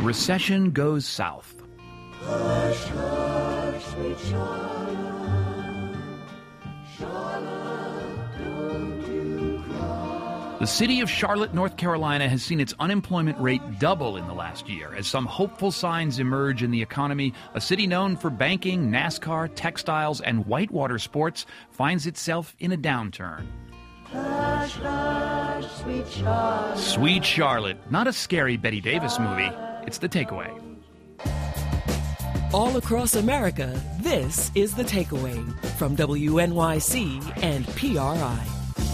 Recession goes south. Hush, hush, sweet Charlotte, Charlotte, don't you cry. The city of Charlotte, North Carolina has seen its unemployment rate double in the last year as some hopeful signs emerge in the economy. A city known for banking, NASCAR, textiles, and whitewater sports finds itself in a downturn. Hush, hush, sweet Charlotte. Sweet Charlotte, not a scary Bette Davis movie. It's The Takeaway. All across America, this is The Takeaway from WNYC and PRI.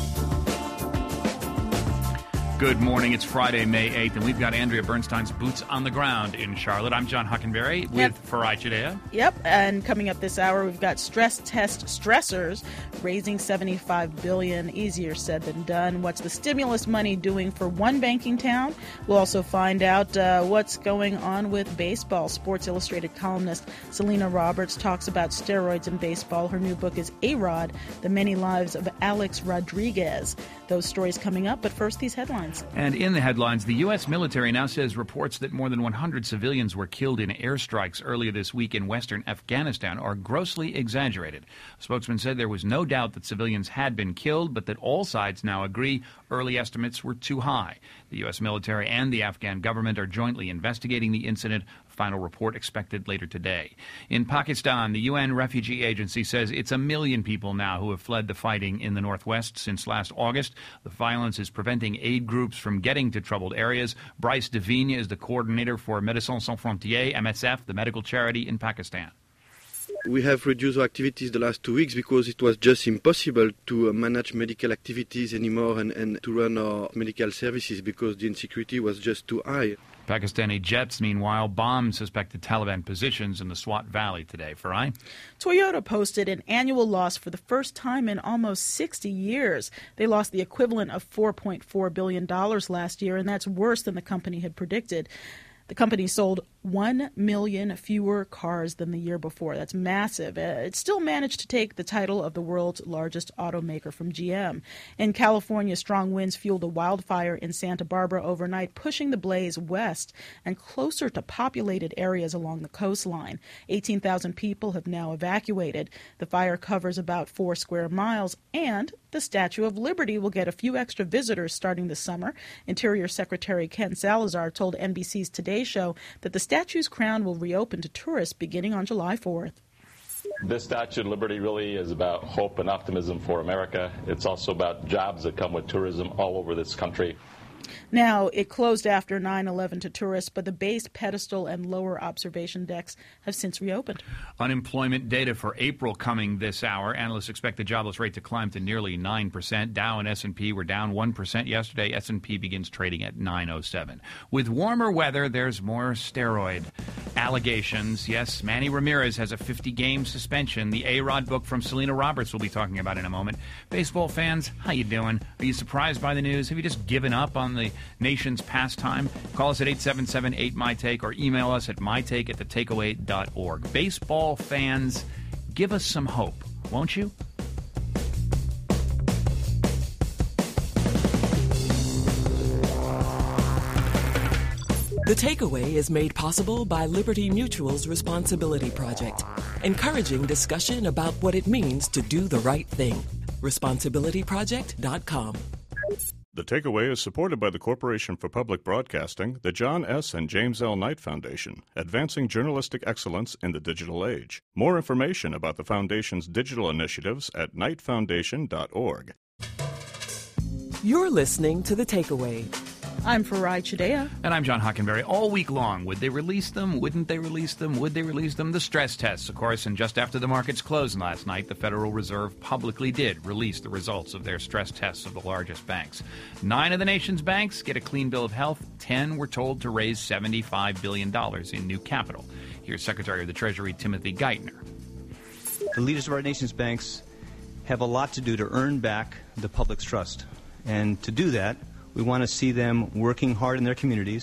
Good morning. It's Friday, May 8th, and we've got Andrea Bernstein's Boots on the Ground in Charlotte. I'm John Hockenberry with Farai Chideya. Yep, and coming up this hour, we've got stress test stressors raising $75 billion. Easier said than done. What's the stimulus money doing for one banking town? We'll also find out what's going on with baseball. Sports Illustrated columnist Selena Roberts talks about steroids in baseball. Her new book is A-Rod, The Many Lives of Alex Rodriguez. Those stories coming up, but first these headlines. And in the headlines, the U.S. military now says reports that more than 100 civilians were killed in airstrikes earlier this week in western Afghanistan are grossly exaggerated. A spokesman said there was no doubt that civilians had been killed, but that all sides now agree early estimates were too high. The U.S. military and the Afghan government are jointly investigating the incident. Final report expected later today. In Pakistan, the UN Refugee Agency says it's 1 million people now who have fled the fighting in the northwest since last August. The violence is preventing aid groups from getting to troubled areas. Bryce Devigne is the coordinator for Médecins Sans Frontières, MSF, the medical charity in Pakistan. We have reduced our activities the last 2 weeks because it was just impossible to manage medical activities anymore and to run our medical services because the insecurity was just too high. Pakistani jets, meanwhile, bombed suspected Taliban positions in the Swat Valley today. Farai? Toyota posted an annual loss for the first time in almost 60 years. They lost the equivalent of $4.4 billion last year, and that's worse than the company had predicted. The company sold 1 million fewer cars than the year before. That's massive. It still managed to take the title of the world's largest automaker from GM. In California, strong winds fueled a wildfire in Santa Barbara overnight, pushing the blaze west and closer to populated areas along the coastline. 18,000 people have now evacuated. The fire covers about 4 square miles, and the Statue of Liberty will get a few extra visitors starting this summer. Interior Secretary Ken Salazar told NBC's Today Show that the statue's crown will reopen to tourists beginning on July 4th. This Statue of Liberty really is about hope and optimism for America. It's also about jobs that come with tourism all over this country. Now, it closed after 9/11 to tourists, but the base pedestal and lower observation decks have since reopened. Unemployment data for April coming this hour. Analysts expect the jobless rate to climb to nearly 9%. Dow and S&P were down 1% yesterday. S&P begins trading at 9.07. With warmer weather, there's more steroid allegations. Yes, Manny Ramirez has a 50-game suspension. The A-Rod book from Selena Roberts we'll be talking about in a moment. Baseball fans, how you doing? Are you surprised by the news? Have you just given up on the nation's pastime? Call us at 877-8MyTake or email us at mytake@thetakeaway.org. Baseball fans, give us some hope, won't you? The Takeaway is made possible by Liberty Mutual's Responsibility Project, encouraging discussion about what it means to do the right thing. ResponsibilityProject.com. The Takeaway is supported by the Corporation for Public Broadcasting, the John S. and James L. Knight Foundation, advancing journalistic excellence in the digital age. More information about the Foundation's digital initiatives at knightfoundation.org. You're listening to The Takeaway. I'm Farai Chideya. And I'm John Hockenberry. All week long, would they release them? Wouldn't they release them? Would they release them? The stress tests, of course, and just after the markets closed last night, the Federal Reserve publicly did release the results of their stress tests of the largest banks. 9 of the nation's banks get a clean bill of health. 10 were told to raise $75 billion in new capital. Here's Secretary of the Treasury Timothy Geithner. The leaders of our nation's banks have a lot to do to earn back the public's trust. And to do that, we want to see them working hard in their communities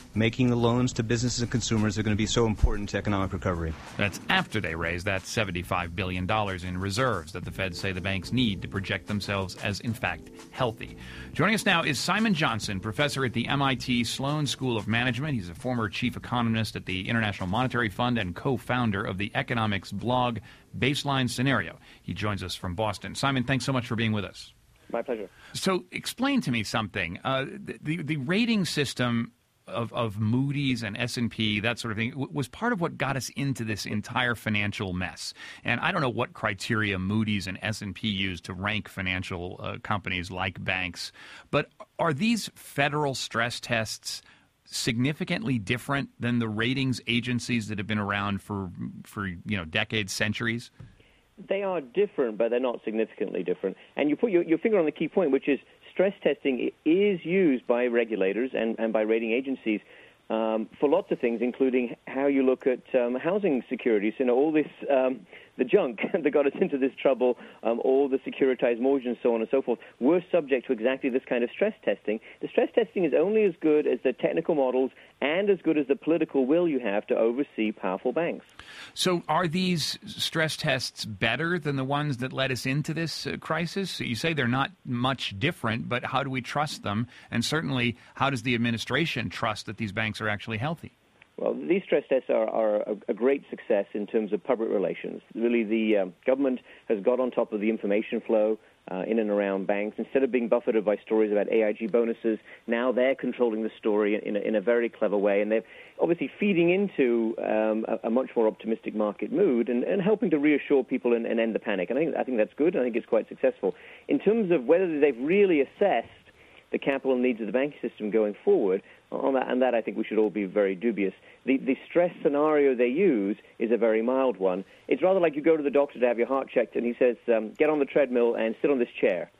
making the loans to businesses and consumers are going to be so important to economic recovery. That's after they raised that $75 billion in reserves that the Feds say the banks need to project themselves as, in fact, healthy. Joining us now is Simon Johnson, professor at the MIT Sloan School of Management. He's a former chief economist at the International Monetary Fund and co-founder of the economics blog Baseline Scenario. He joins us from Boston. Simon, thanks so much for being with us. My pleasure. So explain to me something. The rating system of Moody's and S&P, that sort of thing, was part of what got us into this entire financial mess. And I don't know what criteria Moody's and S&P use to rank financial companies like banks, but are these federal stress tests significantly different than the ratings agencies that have been around for decades, centuries? They are different, but they're not significantly different. And you put your finger on the key point, which is stress testing is used by regulators and by rating agencies for lots of things, including how you look at housing securities. All this, the junk that got us into this trouble, all the securitized mortgage and so on and so forth, were subject to exactly this kind of stress testing. The stress testing is only as good as the technical models and as good as the political will you have to oversee powerful banks. So are these stress tests better than the ones that led us into this crisis? You say they're not much different, but how do we trust them? And certainly, how does the administration trust that these banks are actually healthy? Well, these stress tests are a great success in terms of public relations. Really, the government has got on top of the information flow in and around banks. Instead of being buffeted by stories about AIG bonuses, now they're controlling the story in a very clever way. And they're obviously feeding into a much more optimistic market mood and helping to reassure people and end the panic. And I think that's good. I think it's quite successful. In terms of whether they've really assessed the capital needs of the banking system going forward, on that I think we should all be very dubious. The stress scenario they use is a very mild one. It's rather like you go to the doctor to have your heart checked, and he says, get on the treadmill and sit on this chair.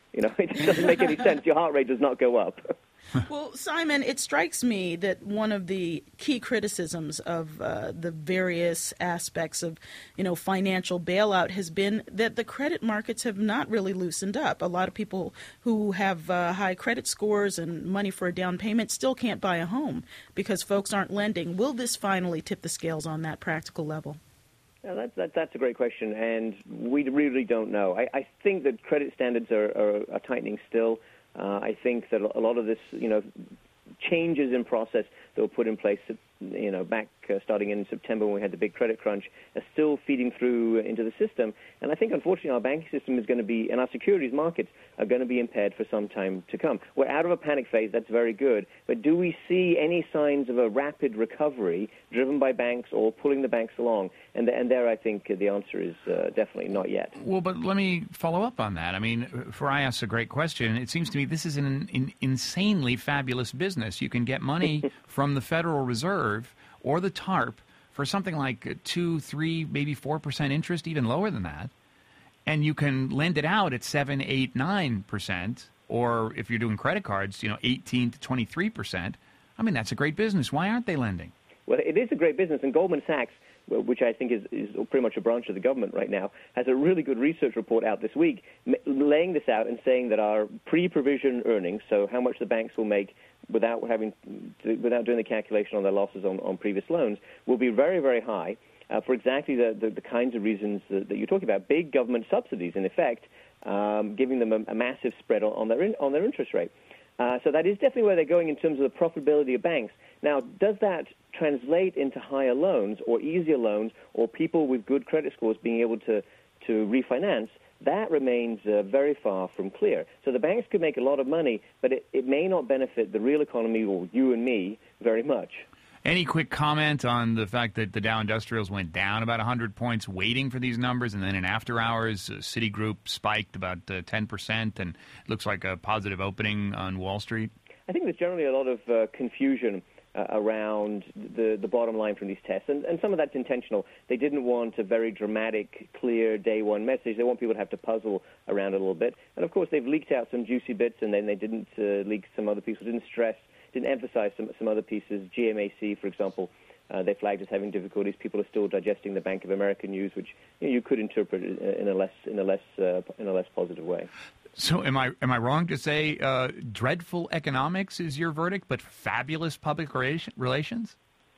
It doesn't make any sense. Your heart rate does not go up. Well, Simon, it strikes me that one of the key criticisms of the various aspects of, financial bailout has been that the credit markets have not really loosened up. A lot of people who have high credit scores and money for a down payment still can't buy a home because folks aren't lending. Will this finally tip the scales on that practical level? Now, that's a great question, and we really don't know. I think that credit standards are tightening still. I think that a lot of this, changes in process that were put in place, back starting in September when we had the big credit crunch, are still feeding through into the system. And I think, unfortunately, our banking system is going to be, and our securities markets are going to be impaired for some time to come. We're out of a panic phase. That's very good. But do we see any signs of a rapid recovery driven by banks or pulling the banks along? And there, I think the answer is definitely not yet. Well, but let me follow up on that. I mean, Farai asks a great question. It seems to me this is an insanely fabulous business. You can get money from the Federal Reserve or the TARP for something like 2, 3, maybe 4% interest, even lower than that. And you can lend it out at 7, 8, 9%, or if you're doing credit cards, 18 to 23%. I mean, that's a great business. Why aren't they lending? Well, it is a great business, and Goldman Sachs, which I think is pretty much a branch of the government right now, has a really good research report out this week laying this out and saying that our pre-provision earnings, so how much the banks will make without doing the calculation on their losses on previous loans, will be very, very high for exactly the kinds of reasons that you're talking about. Big government subsidies, in effect, giving them a massive spread on their interest rate. So that is definitely where they're going in terms of the profitability of banks. Now, does that translate into higher loans or easier loans or people with good credit scores being able to refinance? That remains very far from clear. So the banks could make a lot of money, but it may not benefit the real economy or you and me very much. Any quick comment on the fact that the Dow Industrials went down about 100 points waiting for these numbers, and then in after hours, Citigroup spiked about 10%, and it looks like a positive opening on Wall Street? I think there's generally a lot of confusion around the bottom line from these tests, and some of that's intentional. They didn't want a very dramatic, clear day one message. They want people to have to puzzle around a little bit. And of course, they've leaked out some juicy bits, and then they didn't leak some other pieces, didn't emphasize some other pieces. GMAC, for example, they flagged as having difficulties. People are still digesting the Bank of America news, which you could interpret in a less positive way. So am I wrong to say dreadful economics is your verdict, but fabulous public relations?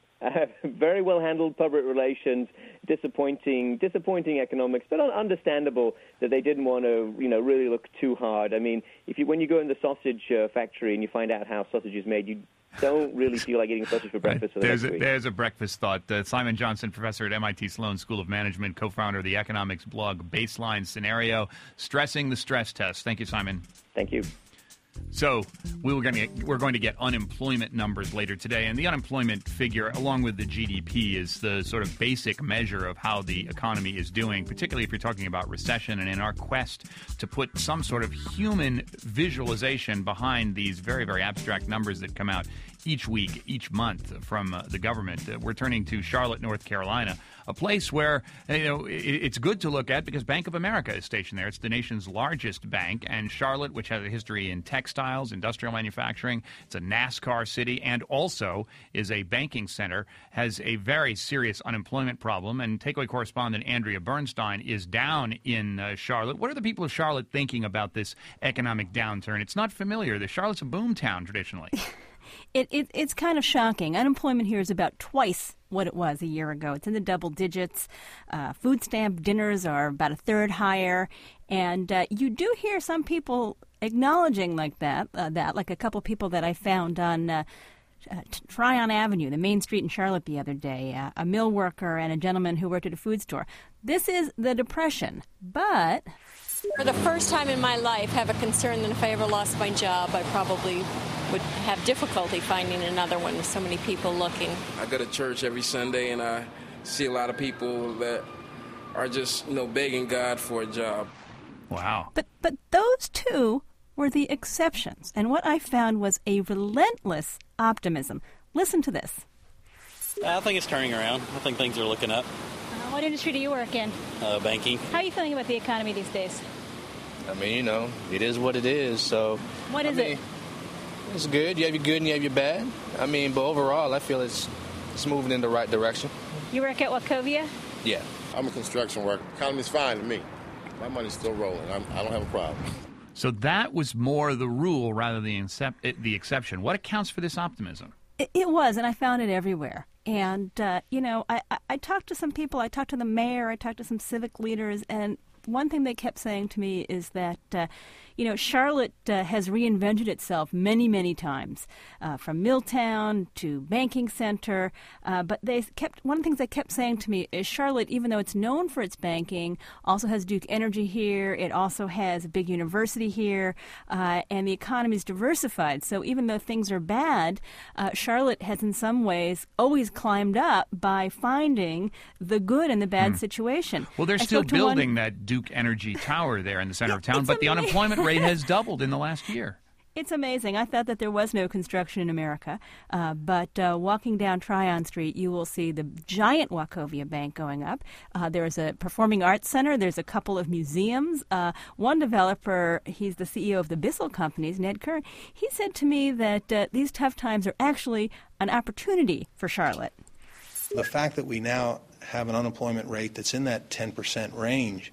Very well handled public relations, disappointing economics, but understandable that they didn't want to, really look too hard. I mean, when you go in the sausage factory and you find out how sausage is made, you don't really feel like eating sausage for breakfast for the next week. There's a breakfast thought. Simon Johnson, professor at MIT Sloan School of Management, co-founder of the economics blog Baseline Scenario, stressing the stress test. Thank you, Simon. Thank you. So we're going to get unemployment numbers later today, and the unemployment figure, along with the GDP, is the sort of basic measure of how the economy is doing, particularly if you're talking about recession. And in our quest to put some sort of human visualization behind these very, very abstract numbers that come out each week, each month from the government, we're turning to Charlotte, North Carolina, a place where it's good to look at because Bank of America is stationed there. It's the nation's largest bank, and Charlotte, which has a history in textiles, industrial manufacturing, it's a NASCAR city, and also is a banking center, has a very serious unemployment problem. And Takeaway correspondent Andrea Bernstein is down in Charlotte. What are the people of Charlotte thinking about this economic downturn? It's not familiar. Charlotte's a boom town traditionally. It's kind of shocking. Unemployment here is about twice what it was a year ago. It's in the double digits. Food stamp dinners are about a third higher. And you do hear some people acknowledging like that, like a couple people that I found on Tryon Avenue, the main street in Charlotte the other day, a mill worker and a gentleman who worked at a food store. This is the Depression, but... For the first time in my life, have a concern that if I ever lost my job, I probably would have difficulty finding another one with so many people looking. I go to church every Sunday, and I see a lot of people that are just, begging God for a job. Wow. But those two were the exceptions, and what I found was a relentless optimism. Listen to this. I think it's turning around. I think things are looking up. What industry do you work in? Banking. How are you feeling about the economy these days? I mean, it is what it is, so... What is it? It's good. You have your good and you have your bad. I mean, but overall, I feel it's moving in the right direction. You work at Wachovia? Yeah. I'm a construction worker. Economy's fine to me. My money's still rolling. I don't have a problem. So that was more the rule rather than the exception. What accounts for this optimism? It was, and I found it everywhere. And, I talked to some people. I talked to the mayor. I talked to some civic leaders. And one thing they kept saying to me is that, Charlotte has reinvented itself many, many times, from Milltown to banking center. But one of the things they kept saying to me is Charlotte, even though it's known for its banking, also has Duke Energy here. It also has a big university here, and the economy is diversified. So even though things are bad, Charlotte has in some ways always climbed up by finding the good in the bad situation. Well, they're still building that Duke Energy tower there in the center of town, but the unemployment rate has doubled in the last year. It's amazing. I thought that there was no construction in America, but walking down Tryon Street, you will see the giant Wachovia Bank going up. There's a performing arts center. There's a couple of museums. One developer, he's the CEO of the Bissell Companies, Ned Kern, he said to me that these tough times are actually an opportunity for Charlotte. The fact that we now have an unemployment rate that's in that 10% range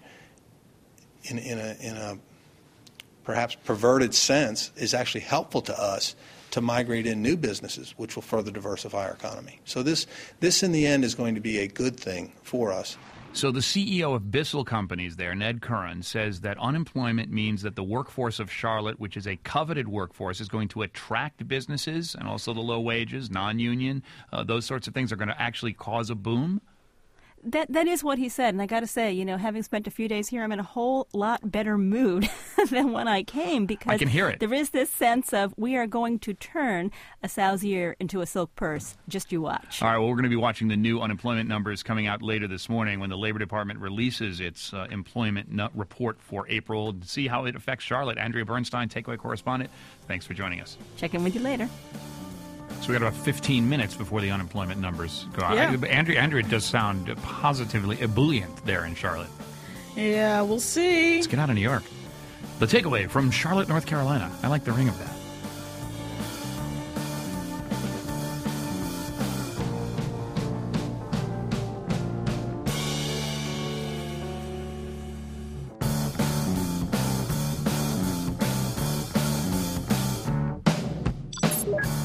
in a perhaps perverted sense is actually helpful to us to migrate in new businesses, which will further diversify our economy. So this in the end is going to be a good thing for us. So the CEO of Bissell Companies there, Ned Curran, says that unemployment means that the workforce of Charlotte, which is a coveted workforce, is going to attract businesses, and also the low wages, non-union, those sorts of things are going to actually cause a boom. That is what he said, and I got to say, having spent a few days here, I'm in a whole lot better mood than when I came because I can hear it. There is this sense of we are going to turn a sow's ear into a silk purse. Just you watch. All right, well, we're going to be watching the new unemployment numbers coming out later this morning when the Labor Department releases its employment report for April to see how it affects Charlotte. Andrea Bernstein, Takeaway correspondent, thanks for joining us. Check in with you later. So we got about 15 minutes before the unemployment numbers go out. Yeah. Andrea does sound positively ebullient there in Charlotte. Yeah, we'll see. Let's get out of New York. The Takeaway from Charlotte, North Carolina. I like the ring of that.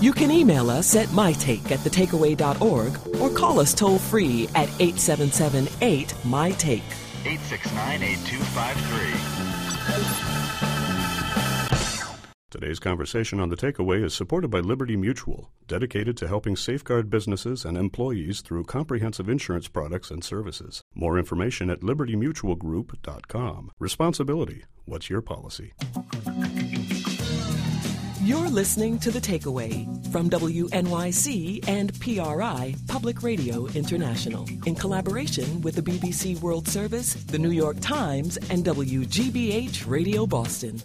You can email us at mytake@thetakeaway.org or call us toll-free at 877-8-MY-TAKE. 869-8253. Today's conversation on The Takeaway is supported by Liberty Mutual, dedicated to helping safeguard businesses and employees through comprehensive insurance products and services. More information at libertymutualgroup.com. Responsibility. What's your policy? You're listening to The Takeaway from WNYC and PRI Public Radio International in collaboration with the BBC World Service, the New York Times, and WGBH Radio Boston.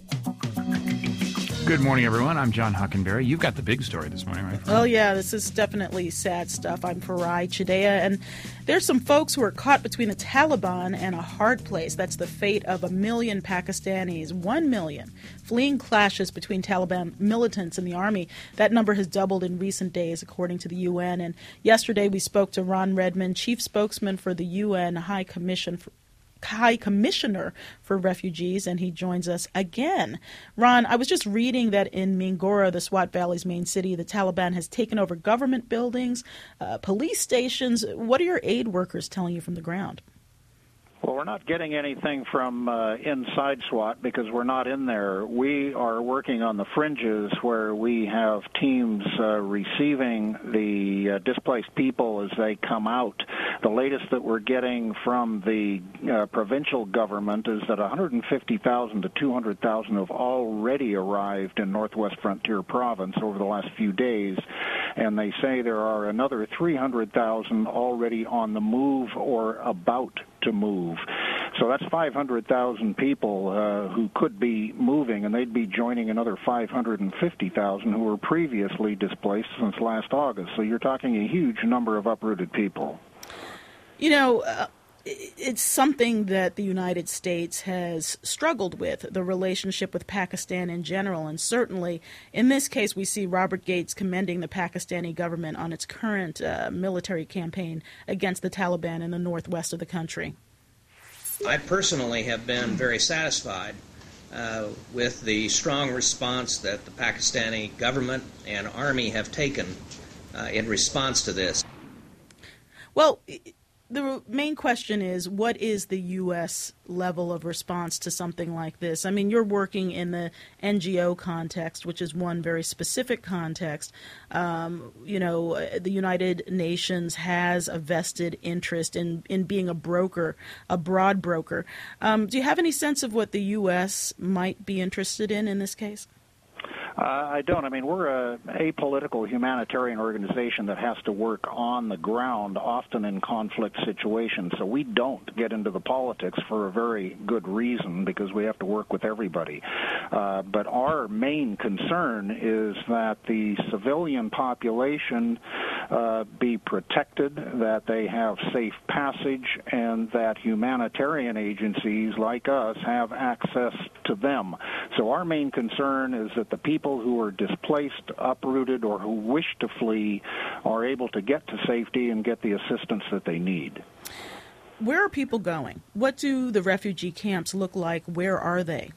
Good morning, everyone. I'm John Hockenberry. You've got the big story this morning, right? Oh, yeah, this is definitely sad stuff. I'm Farai Chideya, and there's some folks who are caught between the Taliban and a hard place. That's the fate of 1 million Pakistanis, 1 million, fleeing clashes between Taliban militants and the army. That number has doubled in recent days, according to the UN. And yesterday we spoke to Ron Redmond, chief spokesman for the UN High Commissioner for Refugees, and he joins us again. Ron, I was just reading that in Mingora, the Swat Valley's main city, the Taliban has taken over government buildings, police stations. What are your aid workers telling you from the ground? Well, we're not getting anything from inside SWAT because we're not in there. We are working on the fringes where we have teams receiving the displaced people as they come out. The latest that we're getting from the provincial government is that 150,000 to 200,000 have already arrived in Northwest Frontier Province over the last few days, and they say there are another 300,000 already on the move or about to move. So that's 500,000 people who could be moving, and they'd be joining another 550,000 who were previously displaced since last August. So you're talking a huge number of uprooted people. You know, it's something that the United States has struggled with, the relationship with Pakistan in general. And certainly in this case, we see Robert Gates commending the Pakistani government on its current military campaign against the Taliban in the northwest of the country. I personally have been very satisfied with the strong response that the Pakistani government and army have taken in response to this. Well, the main question is, what is the U.S. level of response to something like this? I mean, you're working in the NGO context, which is one very specific context. You know, the United Nations has a vested interest in being a broker, a broad broker. Do you have any sense of what the U.S. might be interested in this case? I don't. I mean, we're a apolitical humanitarian organization that has to work on the ground, often in conflict situations. So we don't get into the politics for a very good reason, because we have to work with everybody. But our main concern is that the civilian population be protected, that they have safe passage, and that humanitarian agencies like us have access to them. So our main concern is that the people who are displaced, uprooted, or who wish to flee are able to get to safety and get the assistance that they need. Where are people going? What do the refugee camps look like? Where are they?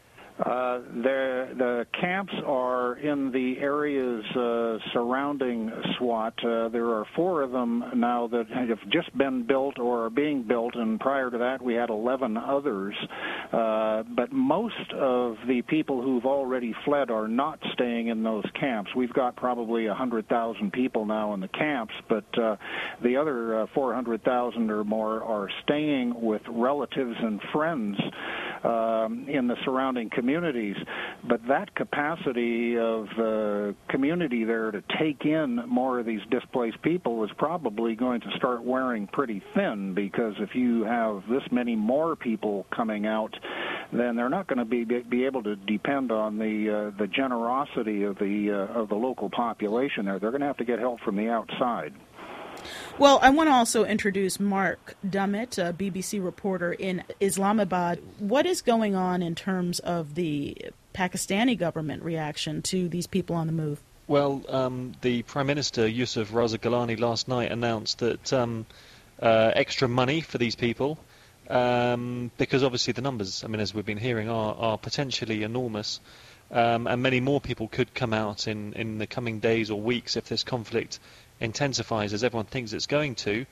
The camps are in the areas surrounding SWAT. There are 4 of them now that have just been built or are being built, and prior to that we had 11 others. But most of the people who've already fled are not staying in those camps. We've got probably 100,000 people now in the camps, but the other 400,000 or more are staying with relatives and friends in the surrounding communities. But that capacity of the community there to take in more of these displaced people is probably going to start wearing pretty thin, because if you have this many more people coming out, then they're not going to be able to depend on the generosity of the local population there. They're going to have to get help from the outside. Well, I want to also introduce Mark Dummett, a BBC reporter in Islamabad. What is going on in terms of the Pakistani government reaction to these people on the move? Well, the Prime Minister, Yusuf Raza Gilani, last night announced that extra money for these people, because obviously the numbers, I mean, as we've been hearing, are potentially enormous. and many more people could come out in the coming days or weeks if this conflict intensifies, as everyone thinks it's going to.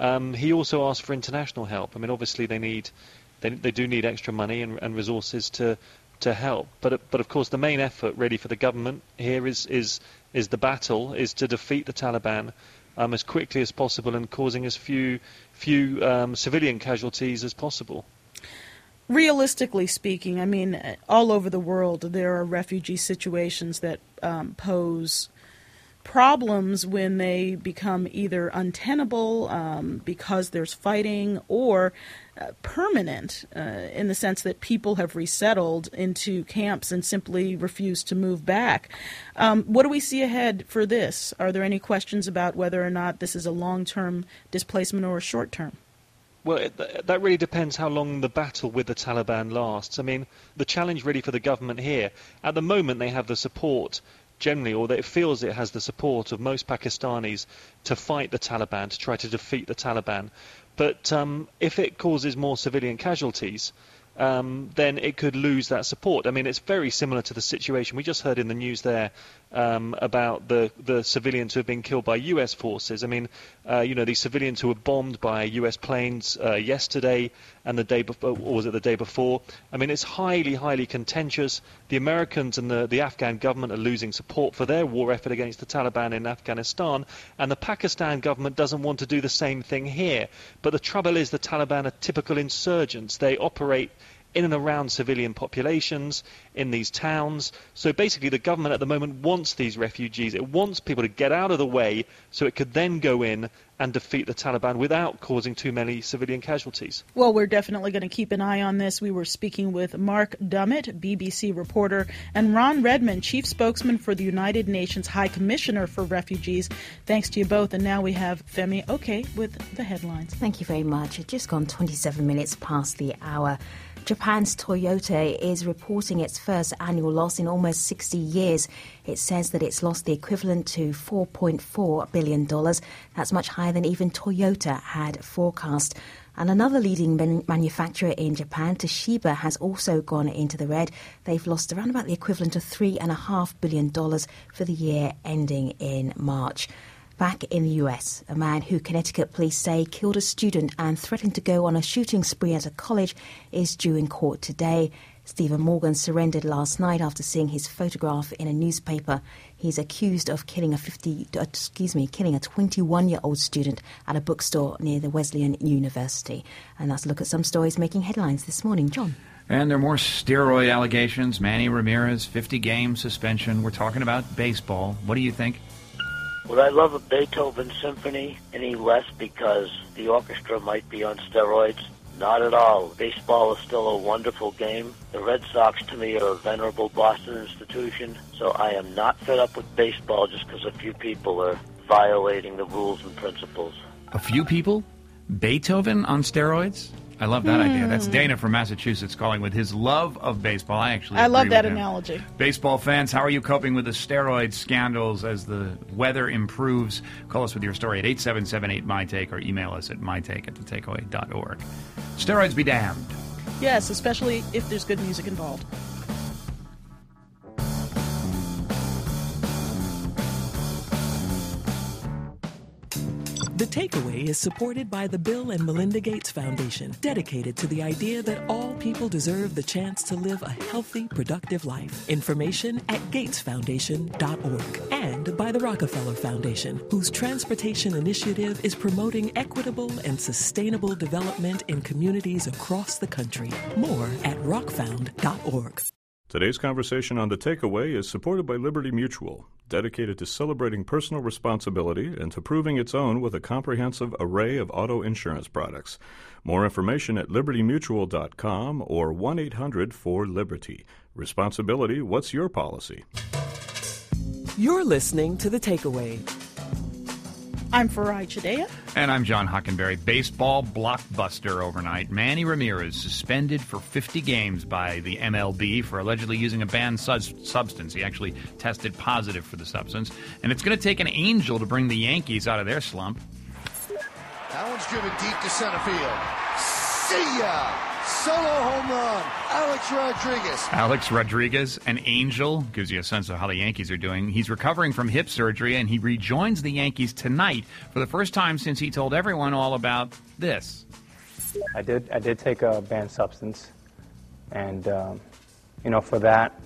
He also asked for international help. I mean, obviously they do need extra money and resources to help. But of course, the main effort really for the government here is the battle is to defeat the Taliban as quickly as possible and causing as few civilian casualties as possible. Realistically speaking, I mean, all over the world there are refugee situations that pose problems when they become either untenable because there's fighting, or permanent in the sense that people have resettled into camps and simply refuse to move back. What do we see ahead for this? Are there any questions about whether or not this is a long-term displacement or a short-term? Well, that really depends how long the battle with the Taliban lasts. I mean, the challenge really for the government here, at the moment they have the support generally, or that it feels it has the support of most Pakistanis to fight the Taliban, to try to defeat the Taliban. But if it causes more civilian casualties, then it could lose that support. I mean, it's very similar to the situation we just heard in the news there about the civilians who have been killed by U.S. forces. I mean, these civilians who were bombed by U.S. planes yesterday and the day before, or was it the day before? I mean, it's highly, highly contentious. The Americans and the Afghan government are losing support for their war effort against the Taliban in Afghanistan, and the Pakistan government doesn't want to do the same thing here. But the trouble is the Taliban are typical insurgents. They operate in and around civilian populations in these towns. So basically the government at the moment wants these refugees. It wants people to get out of the way so it could then go in and defeat the Taliban without causing too many civilian casualties. Well, we're definitely going to keep an eye on this. We were speaking with Mark Dummett, BBC reporter, and Ron Redmond, chief spokesman for the United Nations High Commissioner for Refugees. Thanks to you both. And now we have Femi Oke with the headlines. Thank you very much. It's just gone 27 minutes past the hour. Japan's Toyota is reporting its first annual loss in almost 60 years. It says that it's lost the equivalent to $4.4 billion. That's much higher than even Toyota had forecast. And another leading manufacturer in Japan, Toshiba, has also gone into the red. They've lost around about the equivalent of $3.5 billion for the year ending in March. Back in the US, a man who Connecticut police say killed a student and threatened to go on a shooting spree at a college is due in court today. Stephen Morgan surrendered last night after seeing his photograph in a newspaper. He's accused of killing a 21-year-old student at a bookstore near the Wesleyan University. And that's a look at some stories making headlines this morning. John. And there are more steroid allegations. Manny Ramirez, 50-game suspension. We're talking about baseball. What do you think? Would I love a Beethoven symphony any less because the orchestra might be on steroids? Not at all. Baseball is still a wonderful game. The Red Sox, to me, are a venerable Boston institution, so I am not fed up with baseball just because a few people are violating the rules and principles. A few people? Beethoven on steroids? I love that idea. That's Dana from Massachusetts calling with his love of baseball. I love that analogy. Baseball fans, how are you coping with the steroid scandals as the weather improves? Call us with your story at 877-8MyTake or email us at mytake@thetakeaway.org. Steroids be damned. Yes, especially if there's good music involved. The Takeaway is supported by the Bill and Melinda Gates Foundation, dedicated to the idea that all people deserve the chance to live a healthy, productive life. Information at gatesfoundation.org. And by the Rockefeller Foundation, whose transportation initiative is promoting equitable and sustainable development in communities across the country. More at rockfound.org. Today's conversation on The Takeaway is supported by Liberty Mutual, dedicated to celebrating personal responsibility and to proving its own with a comprehensive array of auto insurance products. More information at libertymutual.com or 1-800-4LIBERTY. Responsibility, what's your policy? You're listening to The Takeaway. I'm Farai Chideya. And I'm John Hockenberry. Baseball blockbuster overnight. Manny Ramirez suspended for 50 games by the MLB for allegedly using a banned substance. He actually tested positive for the substance. And it's going to take an angel to bring the Yankees out of their slump. That one's driven deep to center field. See ya! Solo home run. Alex Rodriguez. Alex Rodriguez, an angel, gives you a sense of how the Yankees are doing. He's recovering from hip surgery, and he rejoins the Yankees tonight for the first time since he told everyone all about this. I did take a banned substance, and for that,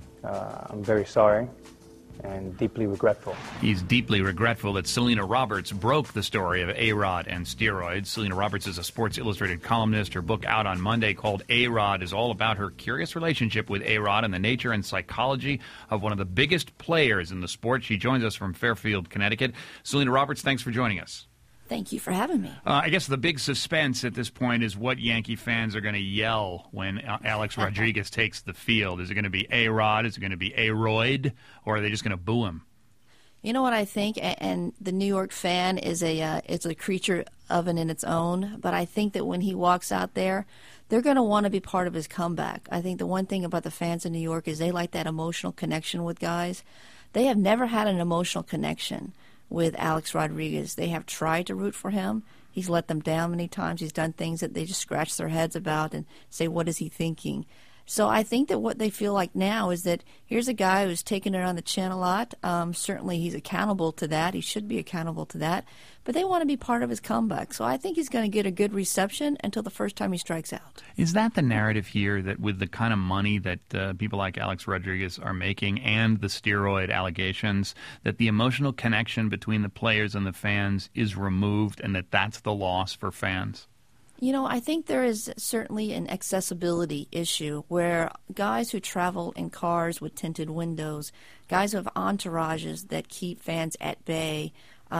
I'm very sorry and deeply regretful. He's deeply regretful that Selena Roberts broke the story of A-Rod and steroids. Selena Roberts is a Sports Illustrated columnist. Her book out on Monday called A-Rod is all about her curious relationship with A-Rod and the nature and psychology of one of the biggest players in the sport. She joins us from Fairfield, Connecticut. Selena Roberts, thanks for joining us. Thank you for having me. I guess the big suspense at this point is what Yankee fans are going to yell when Alex Rodriguez takes the field. Is it going to be A-Rod? Is it going to be A-Royd? Or are they just going to boo him? You know what I think? And the New York fan is it's a creature of and in its own. But I think that when he walks out there, they're going to want to be part of his comeback. I think the one thing about the fans in New York is they like that emotional connection with guys. They have never had an emotional connection with Alex Rodriguez. They have tried to root for him. He's let them down many times. He's done things that they just scratch their heads about and say, what is he thinking? So I think that what they feel like now is that here's a guy who's taken it on the chin a lot. Certainly he's accountable to that. He should be accountable to that. But they want to be part of his comeback. So I think he's going to get a good reception until the first time he strikes out. Is that the narrative here, that with the kind of money that people like Alex Rodriguez are making and the steroid allegations, that the emotional connection between the players and the fans is removed and that that's the loss for fans? You know, I think there is certainly an accessibility issue where guys who travel in cars with tinted windows, guys who have entourages that keep fans at bay,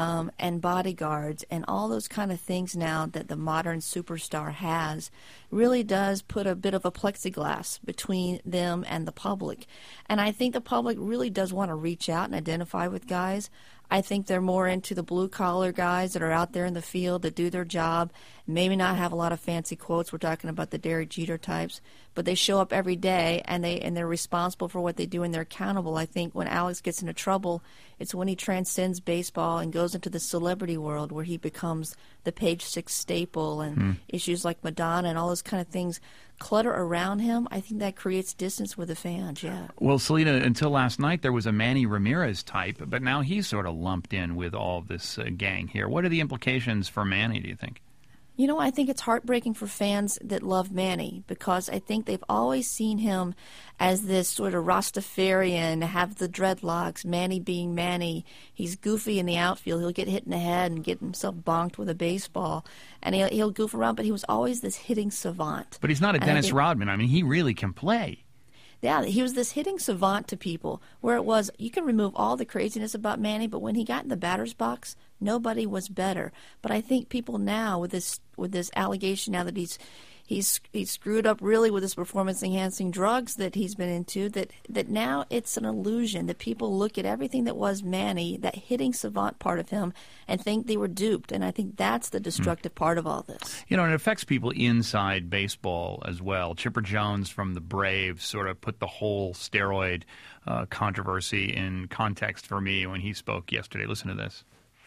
and bodyguards and all those kind of things now that the modern superstar has really does put a bit of a plexiglass between them and the public. And I think the public really does want to reach out and identify with guys. I think they're more into the blue-collar guys that are out there in the field that do their job, maybe not have a lot of fancy quotes. We're talking about the Derek Jeter types, but they show up every day, and they're responsible for what they do, and they're accountable. I think when Alex gets into trouble, it's when he transcends baseball and goes into the celebrity world where he becomes the Page Six staple, and issues like Madonna and all those kind of things clutter around him. I think that creates distance with the fans, yeah. Well, Selena, until last night there was a Manny Ramirez type, but now he's sort of lumped in with all of this gang here. What are the implications for Manny, do you think? You know, I think it's heartbreaking for fans that love Manny because I think they've always seen him as this sort of Rastafarian, have the dreadlocks, Manny being Manny. He's goofy in the outfield. He'll get hit in the head and get himself bonked with a baseball, and he'll goof around, but he was always this hitting savant. But he's not a Dennis Rodman. I mean, he really can play. Yeah, he was this hitting savant to people, where it was, you can remove all the craziness about Manny, but when he got in the batter's box, nobody was better. But I think people now, with this allegation now that he's screwed up really with his performance-enhancing drugs that he's been into, that now it's an illusion, that people look at everything that was Manny, that hitting savant part of him, and think they were duped. And I think that's the destructive part of all this. You know, and it affects people inside baseball as well. Chipper Jones from the Braves sort of put the whole steroid controversy in context for me when he spoke yesterday. Listen to this.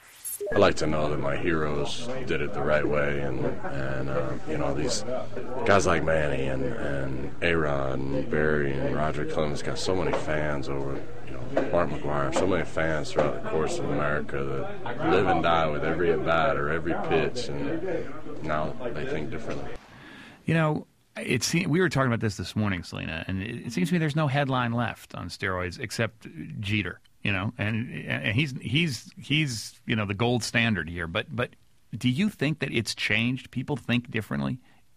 I like to know that my heroes did it the right way, and you know, these guys like Manny and A-Rod and Barry and Roger Clemens got so many fans over, you know, Mark McGwire, so many fans throughout the course of America that live and die with every at-bat or every pitch, and now they think differently. You know, we were talking about this morning, Selena, and it seems to me there's no headline left on steroids except Jeter. You know, and he's you know, the gold standard here. But do you think that it's changed? People think differently?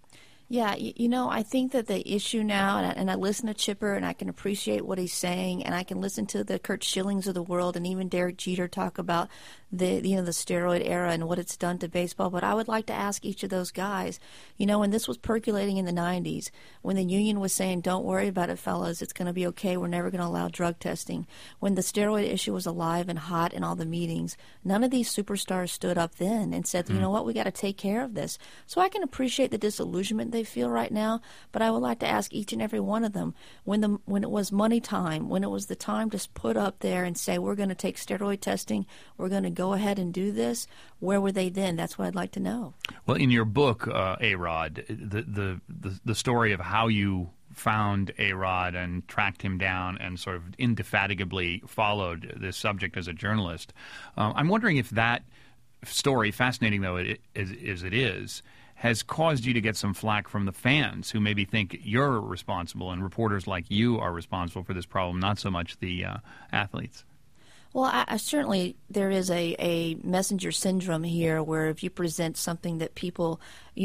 Yeah, you know, I think that the issue now, and I listen to Chipper, and I can appreciate what he's saying, and I can listen to the Curt Schillings of the world, and even Derek Jeter talk about the steroid era and what it's done to baseball. But I would like to ask each of those guys, you know, when this was percolating in the 90s, when the union was saying, don't worry about it, fellas, it's going to be okay, we're never going to allow drug testing, when the steroid issue was alive and hot in all the meetings, none of these superstars stood up then and said, you know what, we got to take care of this. So I can appreciate the disillusionment they feel right now. But I would like to ask each and every one of them, when it was money time, when it was the time to put up there and say, we're going to take steroid testing, we're going to go ahead and do this, where were they then? That's what I'd like to know. Well, in your book, A-Rod, the story of how you found A-Rod and tracked him down and sort of indefatigably followed this subject as a journalist. I'm wondering if that story, fascinating though as it is, has caused you to get some flack from the fans who maybe think you're responsible and reporters like you are responsible for this problem, not so much the athletes. Well, I certainly there is a messenger syndrome here where if you present something that people,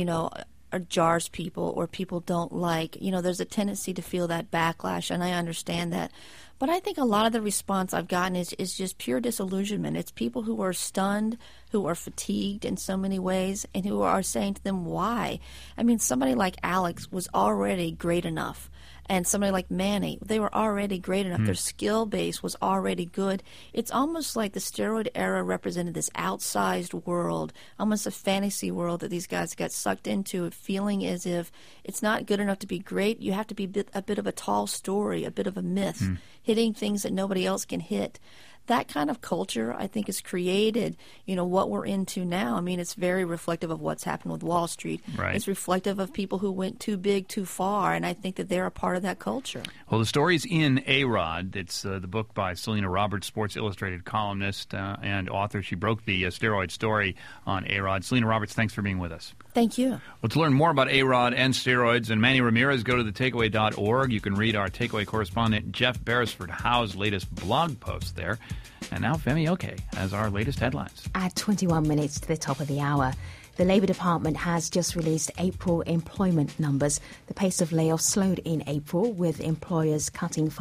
or jars people or people don't like, there's a tendency to feel that backlash, and I understand that. But I think a lot of the response I've gotten is just pure disillusionment. It's people who are stunned, who are fatigued in so many ways, and who are saying to them, why? I mean, somebody like Alex was already great enough. And somebody like Manny, they were already great enough. Their skill base was already good. It's almost like the steroid era represented this outsized world, almost a fantasy world that these guys got sucked into, feeling as if it's not good enough to be great. You have to be a bit of a tall story, a bit of a myth, hitting things that nobody else can hit. That kind of culture, I think, has created, what we're into now. I mean, it's very reflective of what's happened with Wall Street. Right. It's reflective of people who went too big, too far, and I think that they're a part of that culture. Well, the story's in A-Rod. It's the book by Selena Roberts, Sports Illustrated columnist and author. She broke the steroid story on A-Rod. Selena Roberts, thanks for being with us. Thank you. Well, to learn more about A-Rod and steroids and Manny Ramirez, go to thetakeaway.org. You can read our Takeaway correspondent Jeff Beresford Howe's latest blog post there. And now Femi Oke has our latest headlines. At 21 minutes to the top of the hour, the Labour Department has just released April employment numbers. The pace of layoffs slowed in April, with employers cutting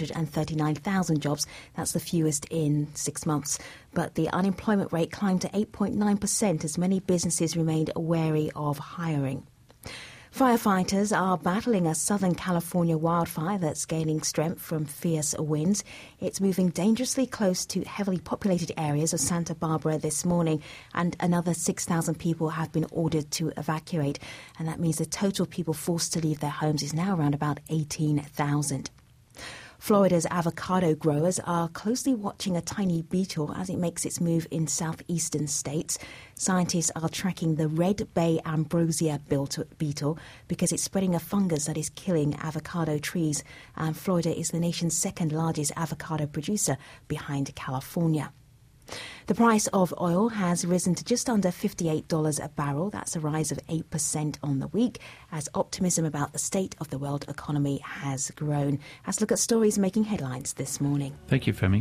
539,000 jobs. That's the fewest in 6 months. But the unemployment rate climbed to 8.9% as many businesses remained wary of hiring. Firefighters are battling a Southern California wildfire that's gaining strength from fierce winds. It's moving dangerously close to heavily populated areas of Santa Barbara this morning, and another 6,000 people have been ordered to evacuate. And that means the total people forced to leave their homes is now around about 18,000. Florida's avocado growers are closely watching a tiny beetle as it makes its move in southeastern states. Scientists are tracking the red bay ambrosia beetle because it's spreading a fungus that is killing avocado trees. And Florida is the nation's second largest avocado producer behind California. The price of oil has risen to just under $58 a barrel. That's a rise of 8% on the week as optimism about the state of the world economy has grown. Let's look at stories making headlines this morning. Thank you, Femi.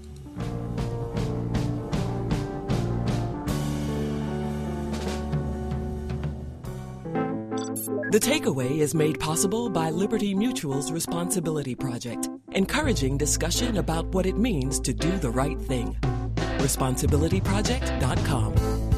The Takeaway is made possible by Liberty Mutual's Responsibility Project, encouraging discussion about what it means to do the right thing. ResponsibilityProject.com.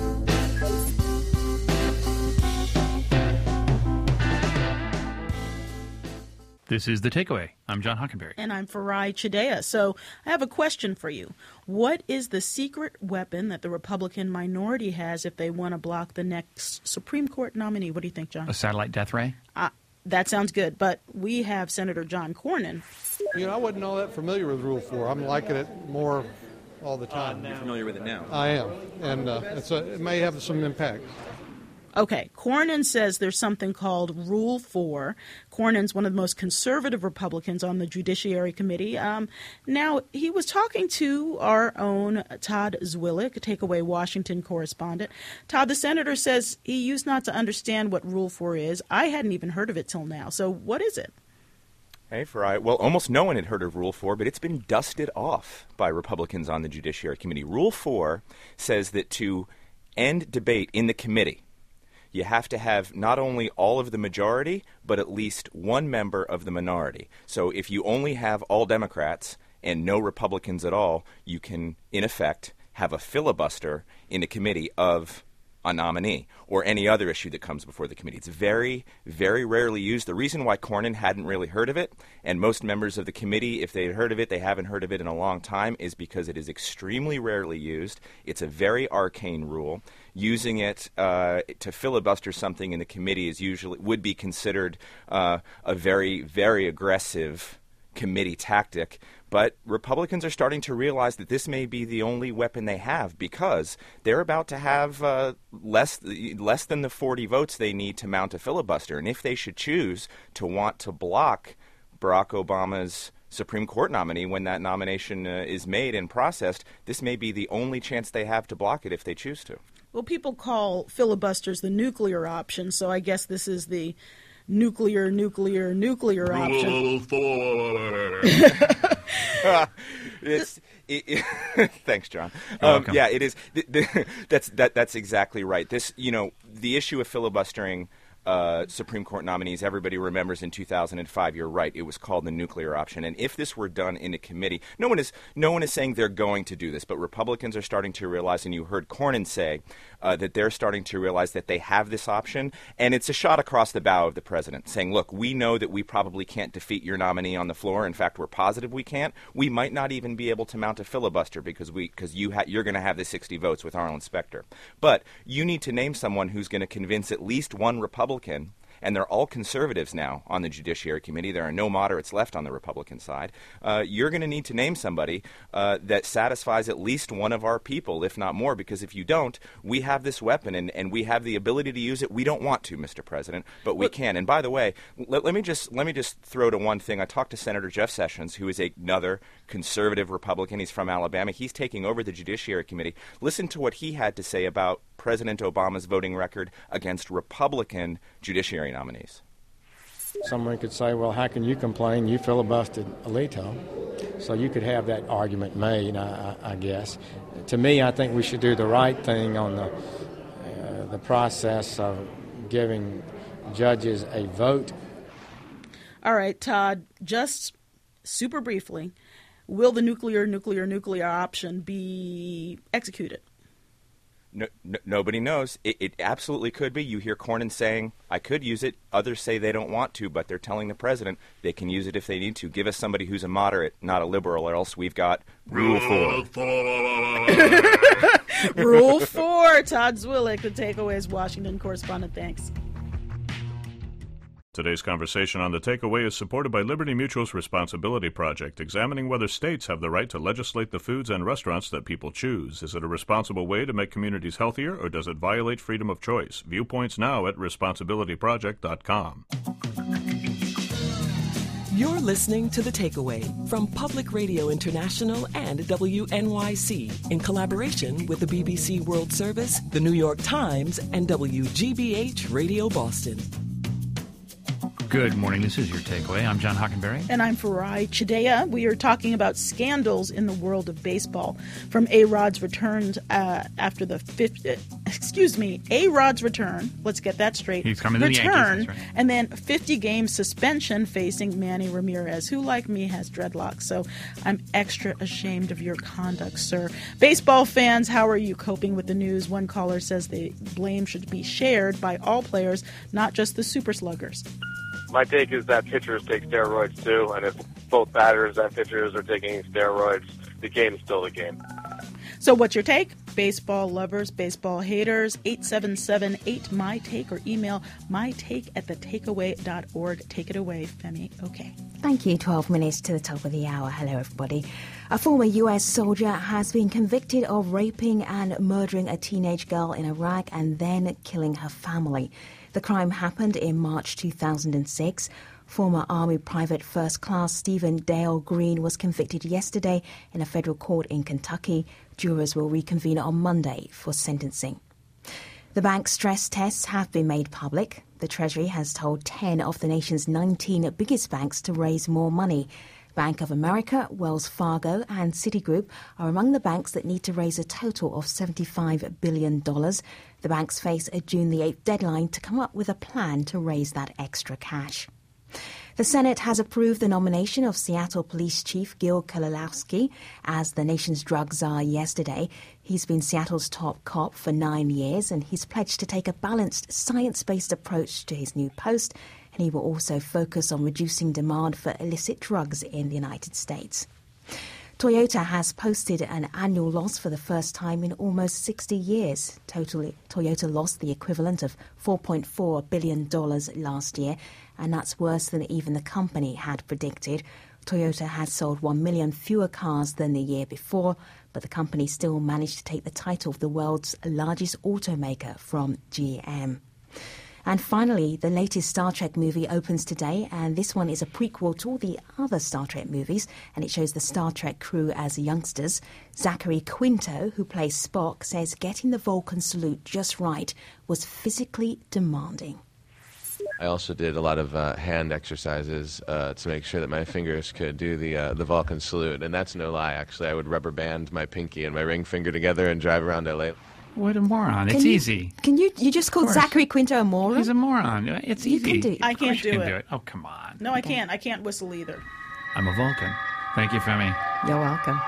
This is The Takeaway. I'm John Hockenberry. And I'm Farai Chidea. So I have a question for you. What is the secret weapon that the Republican minority has if they want to block the next Supreme Court nominee? What do you think, John? A satellite death ray? That sounds good. But we have Senator John Cornyn. I wasn't all that familiar with Rule 4. I'm liking it more all the time. You're familiar with it now? I am, and it may have some impact. Okay, Cornyn says there's something called Rule 4. Cornyn's one of the most conservative Republicans on the Judiciary Committee. Now, he was talking to our own Todd Zwillich, a Takeaway Washington correspondent. Todd, the senator says he used not to understand what Rule 4 is. I hadn't even heard of it till now. So what is it? Hey, Farai. Well, almost no one had heard of Rule 4, but it's been dusted off by Republicans on the Judiciary Committee. Rule 4 says that to end debate in the committee, you have to have not only all of the majority, but at least one member of the minority. So if you only have all Democrats and no Republicans at all, you can, in effect, have a filibuster in a committee of a nominee or any other issue that comes before the committee. It's very, very rarely used. The reason why Cornyn hadn't really heard of it, and most members of the committee, if they had heard of it, they haven't heard of it in a long time, is because it is extremely rarely used. It's a very arcane rule. Using it to filibuster something in the committee would be considered a very, very aggressive committee tactic. But Republicans are starting to realize that this may be the only weapon they have, because they're about to have less than the 40 votes they need to mount a filibuster. And if they should choose to want to block Barack Obama's Supreme Court nominee when that nomination is made and processed, this may be the only chance they have to block it if they choose to. Well, people call filibusters the nuclear option, so I guess this is the nuclear option. Thanks, John. Welcome. Yeah, it is. That's exactly right. The issue of filibustering Supreme Court nominees, everybody remembers in 2005, you're right, it was called the nuclear option. And if this were done in a committee, no one is saying they're going to do this, but Republicans are starting to realize, and you heard Cornyn say, that they're starting to realize that they have this option, and it's a shot across the bow of the president, saying, look, we know that we probably can't defeat your nominee on the floor. In fact, we're positive we can't. We might not even be able to mount a filibuster because you're going to have the 60 votes with Arlen Specter. But you need to name someone who's going to convince at least one Republican, and they're all conservatives now on the Judiciary Committee. There are no moderates left on the Republican side. You're going to need to name somebody that satisfies at least one of our people, if not more, because if you don't, we have this weapon, and we have the ability to use it. We don't want to, Mr. President, but we can. And by the way, let me just throw to one thing. I talked to Senator Jeff Sessions, who is another conservative Republican. He's from Alabama. He's taking over the Judiciary Committee. Listen to what he had to say about President Obama's voting record against Republican judiciary nominees. Someone could say, well, how can you complain? You filibustered Alito. So you could have that argument made, I guess. To me, I think we should do the right thing on the process of giving judges a vote. All right, Todd, just super briefly, will the nuclear option be executed? Nobody knows. It absolutely could be. You hear Cornyn saying, I could use it. Others say they don't want to, but they're telling the president they can use it if they need to. Give us somebody who's a moderate, not a liberal, or else we've got Rule 4. Rule 4. Todd Zwillich, the Takeaway's Washington correspondent. Thanks. Today's conversation on The Takeaway is supported by Liberty Mutual's Responsibility Project, examining whether states have the right to legislate the foods and restaurants that people choose. Is it a responsible way to make communities healthier, or does it violate freedom of choice? Viewpoints now at responsibilityproject.com. You're listening to The Takeaway from Public Radio International and WNYC in collaboration with the BBC World Service, the New York Times, and WGBH Radio Boston. Good morning. This is your Takeaway. I'm John Hockenberry. And I'm Farai Chideya. We are talking about scandals in the world of baseball. From A-Rod's return after the A-Rod's return. Let's get that straight. He's coming to the Yankees. Right. And then 50-game suspension facing Manny Ramirez, who, like me, has dreadlocks. So I'm extra ashamed of your conduct, sir. Baseball fans, how are you coping with the news? One caller says the blame should be shared by all players, not just the super sluggers. My take is that pitchers take steroids too, and if both batters and pitchers are taking steroids, the game's still the game. So what's your take? Baseball lovers, baseball haters, 877-8MY-TAKE or email mytake@thetakeaway.org. Take it away, Femi. Okay. Thank you. 12 minutes to the top of the hour. Hello, everybody. A former U.S. soldier has been convicted of raping and murdering a teenage girl in Iraq and then killing her family. The crime happened in March 2006. Former Army Private First Class Stephen Dale Green was convicted yesterday in a federal court in Kentucky. Jurors will reconvene on Monday for sentencing. The bank's stress tests have been made public. The Treasury has told 10 of the nation's 19 biggest banks to raise more money. Bank of America, Wells Fargo and Citigroup are among the banks that need to raise a total of $75 billion. The banks face a June the 8th deadline to come up with a plan to raise that extra cash. The Senate has approved the nomination of Seattle Police Chief Gil Kulilowski as the nation's drug czar yesterday. He's been Seattle's top cop for 9 years, and he's pledged to take a balanced, science-based approach to his new post, and he will also focus on reducing demand for illicit drugs in the United States. Toyota has posted an annual loss for the first time in almost 60 years. Toyota lost the equivalent of $4.4 billion last year, and that's worse than even the company had predicted. Toyota has sold 1 million fewer cars than the year before, but the company still managed to take the title of the world's largest automaker from GM. And finally, the latest Star Trek movie opens today, and this one is a prequel to all the other Star Trek movies, and it shows the Star Trek crew as youngsters. Zachary Quinto, who plays Spock, says getting the Vulcan salute just right was physically demanding. I also did a lot of hand exercises to make sure that my fingers could do the Vulcan salute, and that's no lie, actually. I would rubber band my pinky and my ring finger together and drive around L.A. What a moron. It's easy. Can you just called Zachary Quinto a moron? He's a moron. It's easy. I can't do it. Oh, come on. No, I can't. I can't whistle either. I'm a Vulcan. Thank you, Femi. You're welcome.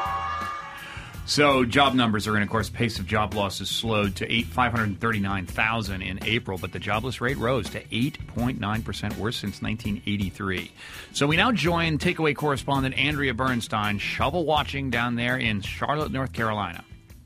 So job numbers are in, of course, pace of job losses slowed to 539,000 in April, but the jobless rate rose to 8.9%, worse since 1983. So we now join takeaway correspondent Andrea Bernstein, shovel watching down there in Charlotte, North Carolina.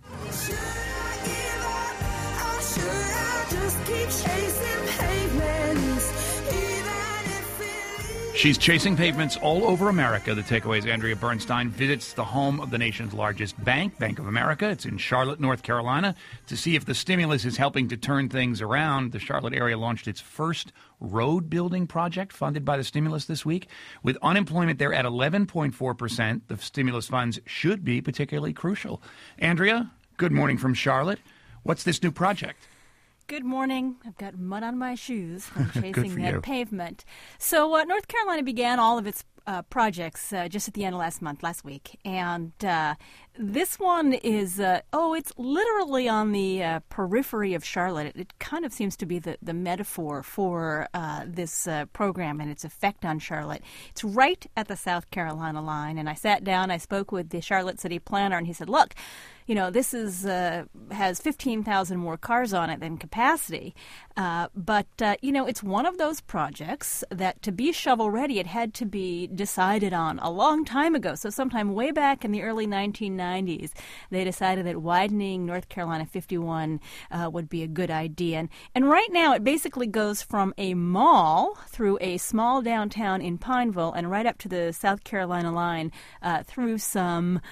She's chasing pavements all over America. The Takeaway's Andrea Bernstein visits the home of the nation's largest bank, Bank of America. It's in Charlotte, North Carolina, to see if the stimulus is helping to turn things around. The Charlotte area launched its first road building project funded by the stimulus this week. With unemployment there at 11.4%, the stimulus funds should be particularly crucial. Andrea, good morning from Charlotte. What's this new project? Good morning. I've got mud on my shoes from chasing that pavement. So North Carolina began all of its projects just at the end of last week. And this one is, it's literally on the periphery of Charlotte. It kind of seems to be the metaphor for this program and its effect on Charlotte. It's right at the South Carolina line. And I sat down, I spoke with the Charlotte city planner, and he said, look, this has 15,000 more cars on it than capacity. But it's one of those projects that to be shovel-ready, it had to be decided on a long time ago. So sometime way back in the early 1990s, they decided that widening North Carolina 51 would be a good idea. And right now, it basically goes from a mall through a small downtown in Pineville and right up to the South Carolina line through some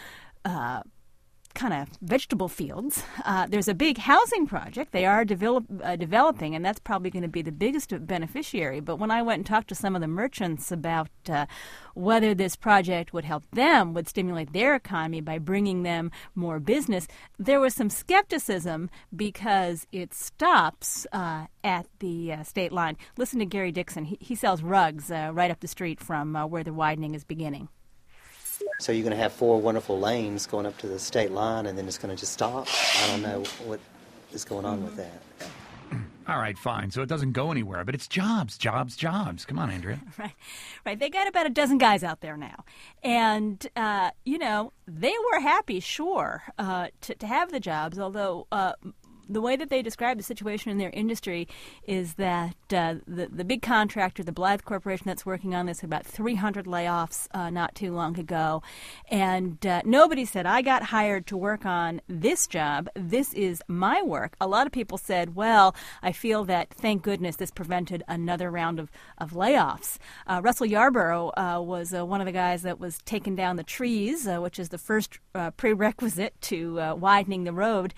kind of vegetable fields. There's a big housing project they are developing, and that's probably going to be the biggest beneficiary. But when I went and talked to some of the merchants about whether this project would help them, would stimulate their economy by bringing them more business, there was some skepticism because it stops at the state line. Listen to Gary Dixon. He sells rugs right up the street from where the widening is beginning. So you're going to have 4 wonderful lanes going up to the state line, and then it's going to just stop? I don't know what is going on with that. All right, fine. So it doesn't go anywhere, but it's jobs. Come on, Andrea. Right. They got about a dozen guys out there now. And, they were happy, sure, to have the jobs, although the way that they describe the situation in their industry is that the big contractor, the Blythe Corporation that's working on this, had about 300 layoffs not too long ago. And nobody said, I got hired to work on this job. This is my work. A lot of people said, well, I feel that, thank goodness, this prevented another round of layoffs. Russell Yarborough was one of the guys that was taking down the trees, which is the first prerequisite to widening the road.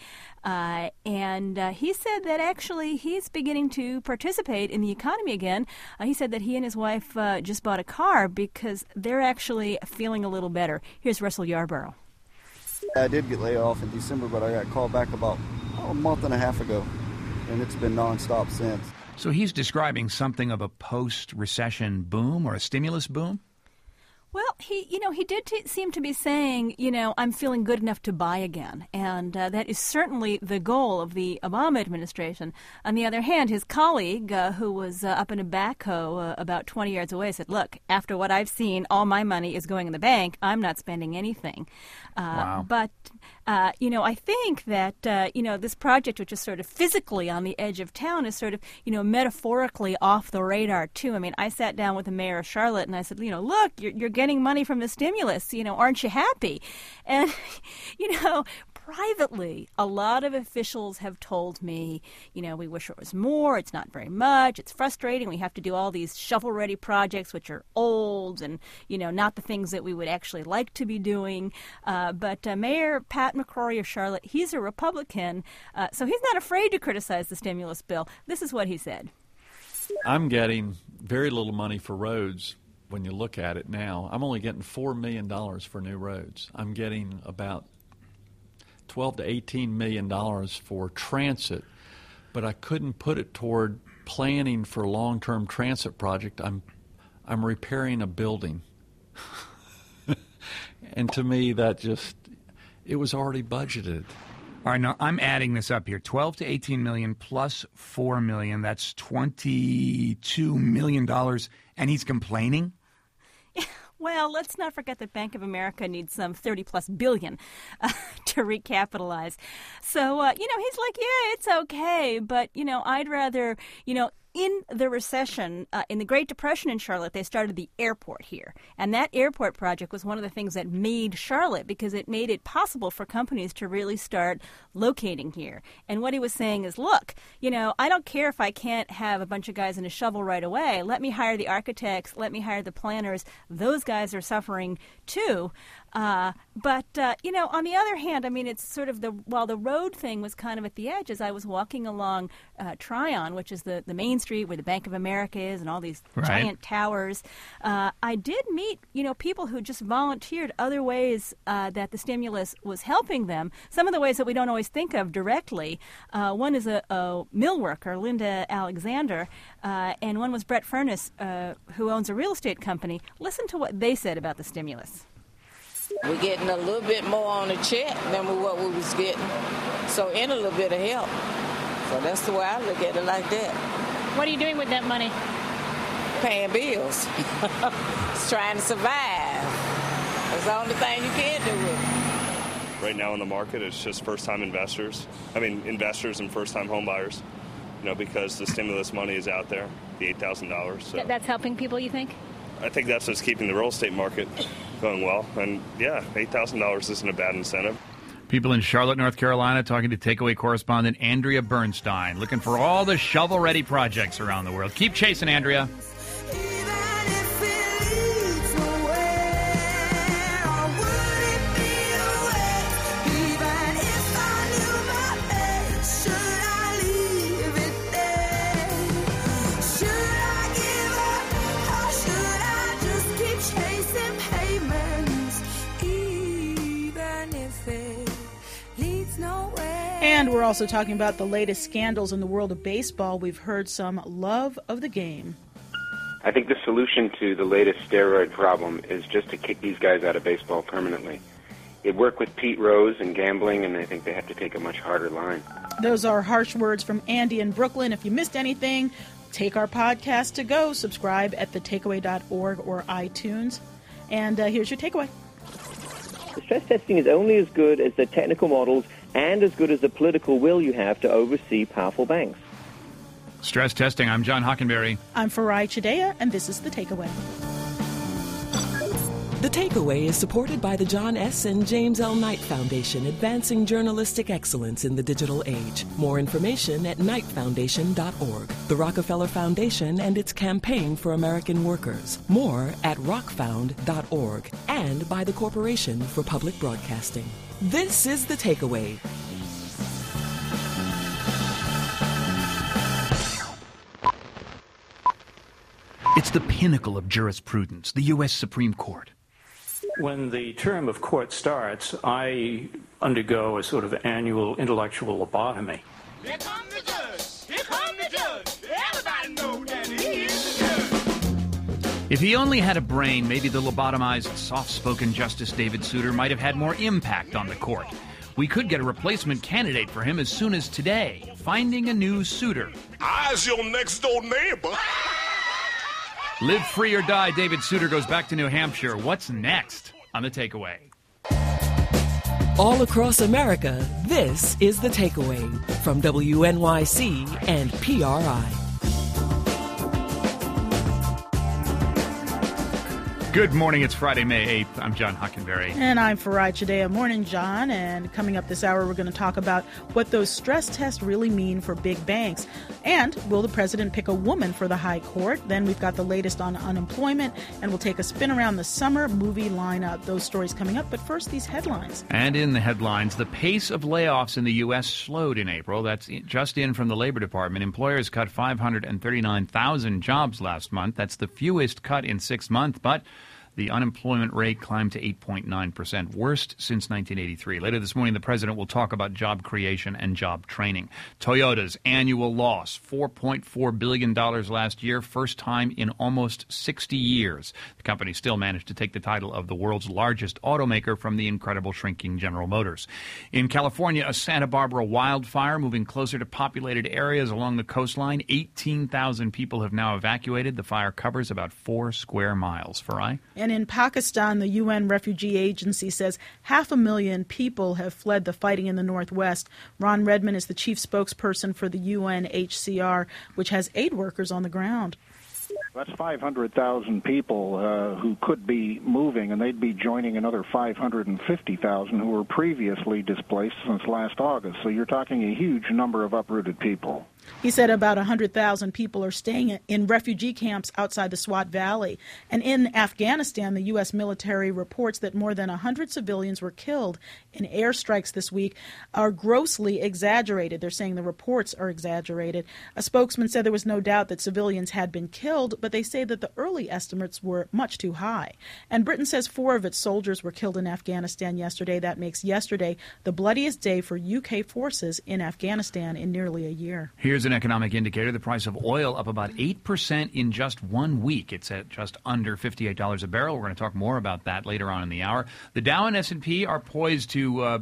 And he said that actually he's beginning to participate in the economy again. He said that he and his wife just bought a car because they're actually feeling a little better. Here's Russell Yarborough. I did get laid off in December, but I got called back about a month and a half ago, and it's been nonstop since. So he's describing something of a post-recession boom or a stimulus boom? Well, he did seem to be saying, I'm feeling good enough to buy again. And that is certainly the goal of the Obama administration. On the other hand, his colleague, who was up in a backhoe about 20 yards away, said, look, after what I've seen, all my money is going in the bank. I'm not spending anything. Wow. But I think that, this project, which is sort of physically on the edge of town, is sort of, metaphorically off the radar, too. I mean, I sat down with the mayor of Charlotte and I said, look, you're getting money from the stimulus. Aren't you happy? And, privately, a lot of officials have told me, we wish it was more. It's not very much. It's frustrating. We have to do all these shovel-ready projects, which are old and, not the things that we would actually like to be doing. But Mayor Pat McCrory of Charlotte, he's a Republican, so he's not afraid to criticize the stimulus bill. This is what he said. I'm getting very little money for roads when you look at it now. I'm only getting $4 million for new roads. I'm getting about $12 to $18 million for transit, but I couldn't put it toward planning for a long-term transit project. I'm repairing a building. And to me, it was already budgeted. All right, now I'm adding this up here. 12 to 18 million plus 4 million. That's $22 million. And he's complaining? Well, let's not forget that Bank of America needs some 30-plus billion to recapitalize. So, he's like, yeah, it's okay, but, I'd rather, in the recession, in the Great Depression in Charlotte, they started the airport here. And that airport project was one of the things that made Charlotte, because it made it possible for companies to really start locating here. And what he was saying is, look, I don't care if I can't have a bunch of guys in a shovel right away. Let me hire the architects. Let me hire the planners. Those guys are suffering too. But on the other hand, I mean, it's sort of while the road thing was kind of at the edge, as I was walking along Tryon, which is the main street where the Bank of America is and all these giant towers, I did meet, people who just volunteered other ways that the stimulus was helping them. Some of the ways that we don't always think of directly. One is a mill worker, Linda Alexander, and one was Brett Furness, who owns a real estate company. Listen to what they said about the stimulus. We're getting a little bit more on the check than what we was getting. So in a little bit of help. So that's the way I look at it, like that. What are you doing with that money? Paying bills. Just trying to survive. That's the only thing you can do with it. Right now in the market, it's just first-time investors. Investors and first-time home buyers. Because the stimulus money is out there, the $8,000. So. That's helping people, you think? I think that's what's keeping the real estate market going well. And, yeah, $8,000 isn't a bad incentive. People in Charlotte, North Carolina, talking to Takeaway correspondent Andrea Bernstein, looking for all the shovel-ready projects around the world. Keep chasing, Andrea. And we're also talking about the latest scandals in the world of baseball. We've heard some love of the game. I think the solution to the latest steroid problem is just to kick these guys out of baseball permanently. It worked with Pete Rose and gambling, and I think they have to take a much harder line. Those are harsh words from Andy in Brooklyn. If you missed anything, take our podcast to go. Subscribe at thetakeaway.org or iTunes. And here's your takeaway. The stress testing is only as good as the technical models and as good as the political will you have to oversee powerful banks. Stress testing. I'm John Hockenberry. I'm Farai Chideya, and this is The Takeaway. The Takeaway is supported by the John S. and James L. Knight Foundation, advancing journalistic excellence in the digital age. More information at knightfoundation.org. The Rockefeller Foundation and its campaign for American workers. More at rockfound.org and by the Corporation for Public Broadcasting. This is The Takeaway. It's the pinnacle of jurisprudence, the U.S. Supreme Court. When the term of court starts, I undergo a sort of annual intellectual lobotomy. Here come the judge! Here come the judge! Everybody knows that he is the judge! If he only had a brain, maybe the lobotomized, soft-spoken Justice David Souter might have had more impact on the court. We could get a replacement candidate for him as soon as today. Finding a new Souter. I's your next-door neighbor! Live free or die, David Souter goes back to New Hampshire. What's next on The Takeaway? All across America, this is The Takeaway from WNYC and PRI. Good morning. It's Friday, May 8th. I'm John Hockenberry. And I'm Farai Chideya. Morning, John. And coming up this hour, we're going to talk about what those stress tests really mean for big banks. And will the president pick a woman for the high court? Then we've got the latest on unemployment, and we'll take a spin around the summer movie lineup. Those stories coming up. But first, these headlines. And in the headlines, the pace of layoffs in the U.S. slowed in April. That's just in from the Labor Department. Employers cut 539,000 jobs last month. That's the fewest cut in 6 months, but the unemployment rate climbed to 8.9%, worst since 1983. Later this morning, the president will talk about job creation and job training. Toyota's annual loss, $4.4 billion last year, first time in almost 60 years. The company still managed to take the title of the world's largest automaker from the incredible shrinking General Motors. In California, a Santa Barbara wildfire moving closer to populated areas along the coastline. 18,000 people have now evacuated. The fire covers about 4 square miles. Farai? And in Pakistan, the UN Refugee Agency says 500,000 people have fled the fighting in the northwest. Ron Redmond is the chief spokesperson for the UNHCR, which has aid workers on the ground. That's 500,000 people who could be moving, and they'd be joining another 550,000 who were previously displaced since last August. So you're talking a huge number of uprooted people. He said about 100,000 people are staying in refugee camps outside the Swat Valley. And in Afghanistan, the U.S. military reports that more than 100 civilians were killed in airstrikes this week are grossly exaggerated. They're saying the reports are exaggerated. A spokesman said there was no doubt that civilians had been killed, but they say that the early estimates were much too high. And Britain says 4 of its soldiers were killed in Afghanistan yesterday. That makes yesterday the bloodiest day for UK forces in Afghanistan in nearly a year. Here's an economic indicator. The price of oil up about 8% in just 1 week. It's at just under $58 a barrel. We're going to talk more about that later on in the hour. The Dow and S&P are poised to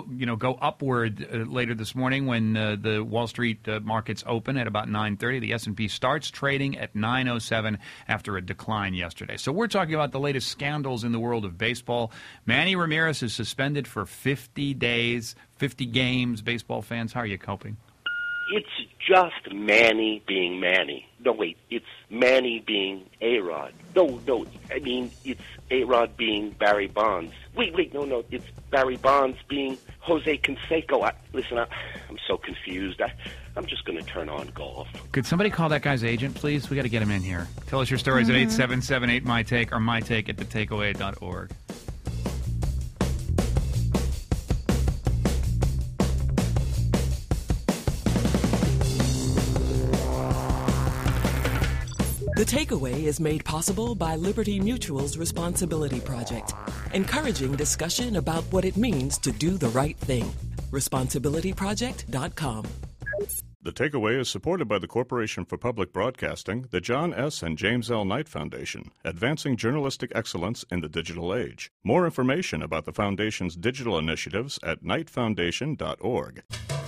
go upward later this morning when the Wall Street markets open at about 9:30. The S&P starts trading at 9:07 after a decline yesterday. So we're talking about the latest scandals in the world of baseball. Manny Ramirez is suspended for 50 days, 50 games. Baseball fans, how are you coping? It's just Manny being Manny. No, wait, it's Manny being A-Rod. No, I mean, it's A-Rod being Barry Bonds. Wait, no, it's Barry Bonds being Jose Canseco. I'm so confused. I'm just going to turn on golf. Could somebody call that guy's agent, please? We got to get him in here. Tell us your stories at 877-8MyTake or mytake@thetakeaway.org. The Takeaway is made possible by Liberty Mutual's Responsibility Project, encouraging discussion about what it means to do the right thing. ResponsibilityProject.com. The Takeaway is supported by the Corporation for Public Broadcasting, the John S. and James L. Knight Foundation, advancing journalistic excellence in the digital age. More information about the Foundation's digital initiatives at knightfoundation.org.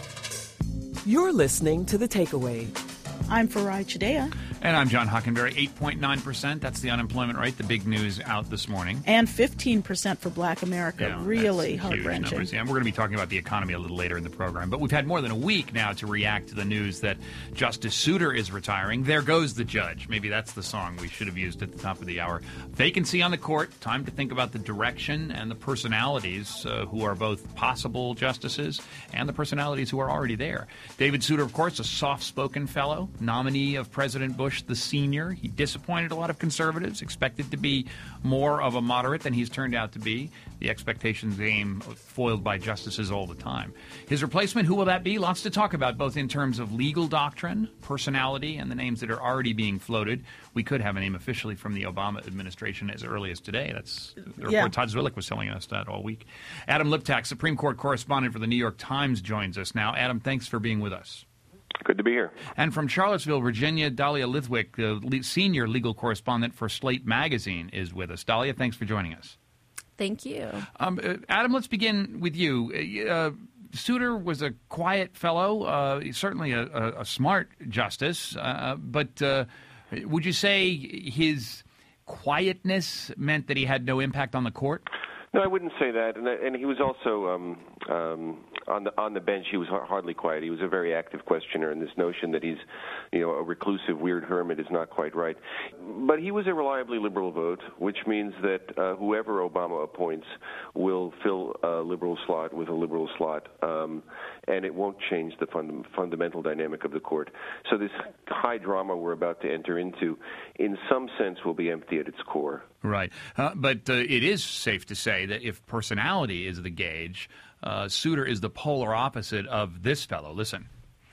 You're listening to The Takeaway. I'm Farai Chideya. And I'm John Hockenberry. 8.9%. That's the unemployment rate. The big news out this morning. And 15% for Black America. Yeah, really huge heart-wrenching. Numbers. Yeah, and we're going to be talking about the economy a little later in the program. But we've had more than a week now to react to the news that Justice Souter is retiring. There goes the judge. Maybe that's the song we should have used at the top of the hour. Vacancy on the court. Time to think about the direction and the personalities who are both possible justices and the personalities who are already there. David Souter, of course, a soft-spoken fellow, nominee of President Bush the senior. He disappointed a lot of conservatives, expected to be more of a moderate than he's turned out to be. The expectations game foiled by justices all the time. His replacement, who will that be? Lots to talk about, both in terms of legal doctrine, personality, and the names that are already being floated. We could have a name officially from the Obama administration as early as today. That's the report Todd Zwillich was telling us that all week. Adam Liptak, Supreme Court correspondent for the New York Times, joins us now. Adam, thanks for being with us. Good to be here. And from Charlottesville, Virginia, Dahlia Lithwick, the senior legal correspondent for Slate Magazine, is with us. Dahlia, thanks for joining us. Thank you. Adam, let's begin with you. Souter was a quiet fellow, certainly a smart justice, but would you say his quietness meant that he had no impact on the court? No, I wouldn't say that. And he was also on the bench. He was hardly quiet. He was a very active questioner, and this notion that he's, a reclusive, weird hermit is not quite right. But he was a reliably liberal vote, which means that whoever Obama appoints will fill a liberal slot with a liberal slot, and it won't change the fundamental dynamic of the court. So this high drama we're about to enter into, in some sense, will be empty at its core. Right. But it is safe to say that if personality is the gauge, Souter is the polar opposite of this fellow. Listen.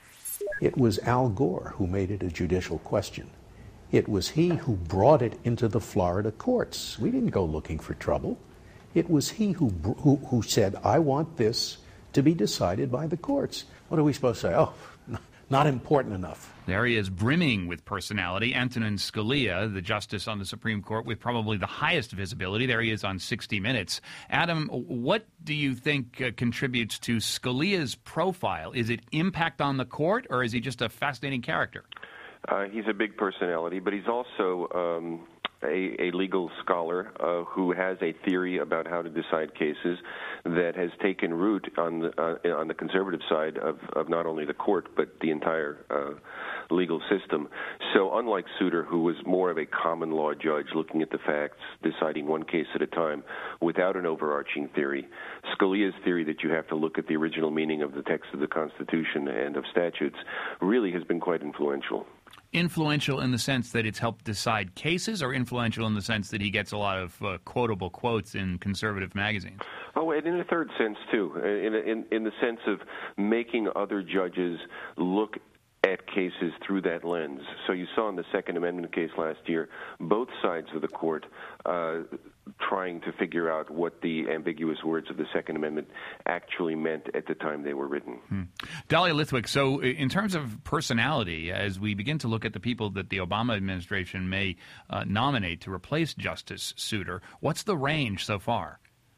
It was Al Gore who made it a judicial question. It was he who brought it into the Florida courts. We didn't go looking for trouble. It was he who said, I want this to be decided by the courts. What are we supposed to say? Oh, not important enough. There he is, brimming with personality. Antonin Scalia, the justice on the Supreme Court with probably the highest visibility. There he is on 60 Minutes. Adam, what do you think contributes to Scalia's profile? Is it impact on the court, or is he just a fascinating character? He's a big personality, but he's also a legal scholar who has a theory about how to decide cases that has taken root on the conservative side of not only the court but the entire legal system. So unlike Souter, who was more of a common law judge looking at the facts, deciding one case at a time without an overarching theory, Scalia's theory that you have to look at the original meaning of the text of the Constitution and of statutes really has been quite influential. Influential in the sense that it's helped decide cases, or influential in the sense that he gets a lot of quotable quotes in conservative magazines? Oh, and in a third sense, too, in the sense of making other judges look at cases through that lens. So you saw in the Second Amendment case last year, both sides of the court trying to figure out what the ambiguous words of the Second Amendment actually meant at the time they were written. Dahlia Lithwick, so in terms of personality, as we begin to look at the people that the Obama administration may nominate to replace Justice Souter, what's the range so far?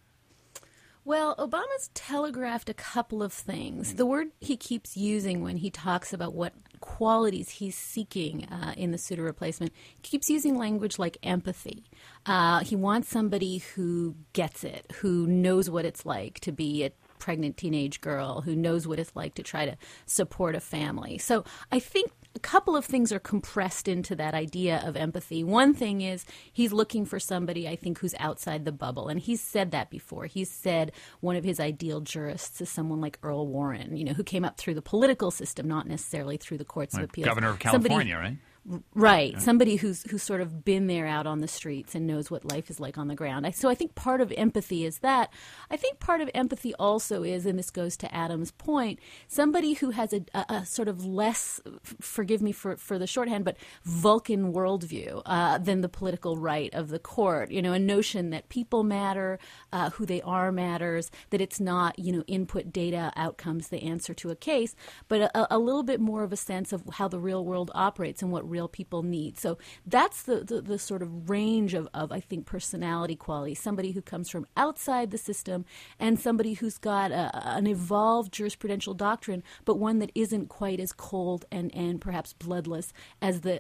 Well, Obama's telegraphed a couple of things. The word he keeps using when he talks about what qualities he's seeking in the Souter replacement, he keeps using language like empathy. He wants somebody who gets it, who knows what it's like to be a pregnant teenage girl, who knows what it's like to try to support a family. So I think a couple of things are compressed into that idea of empathy. One thing is he's looking for somebody, I think, who's outside the bubble. And he's said that before. He's said one of his ideal jurists is someone like Earl Warren, who came up through the political system, not necessarily through the courts of appeals. Governor of California, right? Right. Yeah. Somebody who's sort of been there out on the streets and knows what life is like on the ground. So I think part of empathy is that. I think part of empathy also is, and this goes to Adam's point, somebody who has a sort of less, forgive me for the shorthand, but Vulcan worldview than the political right of the court. A notion that people matter, who they are matters, that it's not, input data, outcomes, the answer to a case, but a little bit more of a sense of how the real world operates and what real people need. So that's the sort of range of I think, personality qualities. Somebody who comes from outside the system and somebody who's got an evolved jurisprudential doctrine, but one that isn't quite as cold and perhaps bloodless as the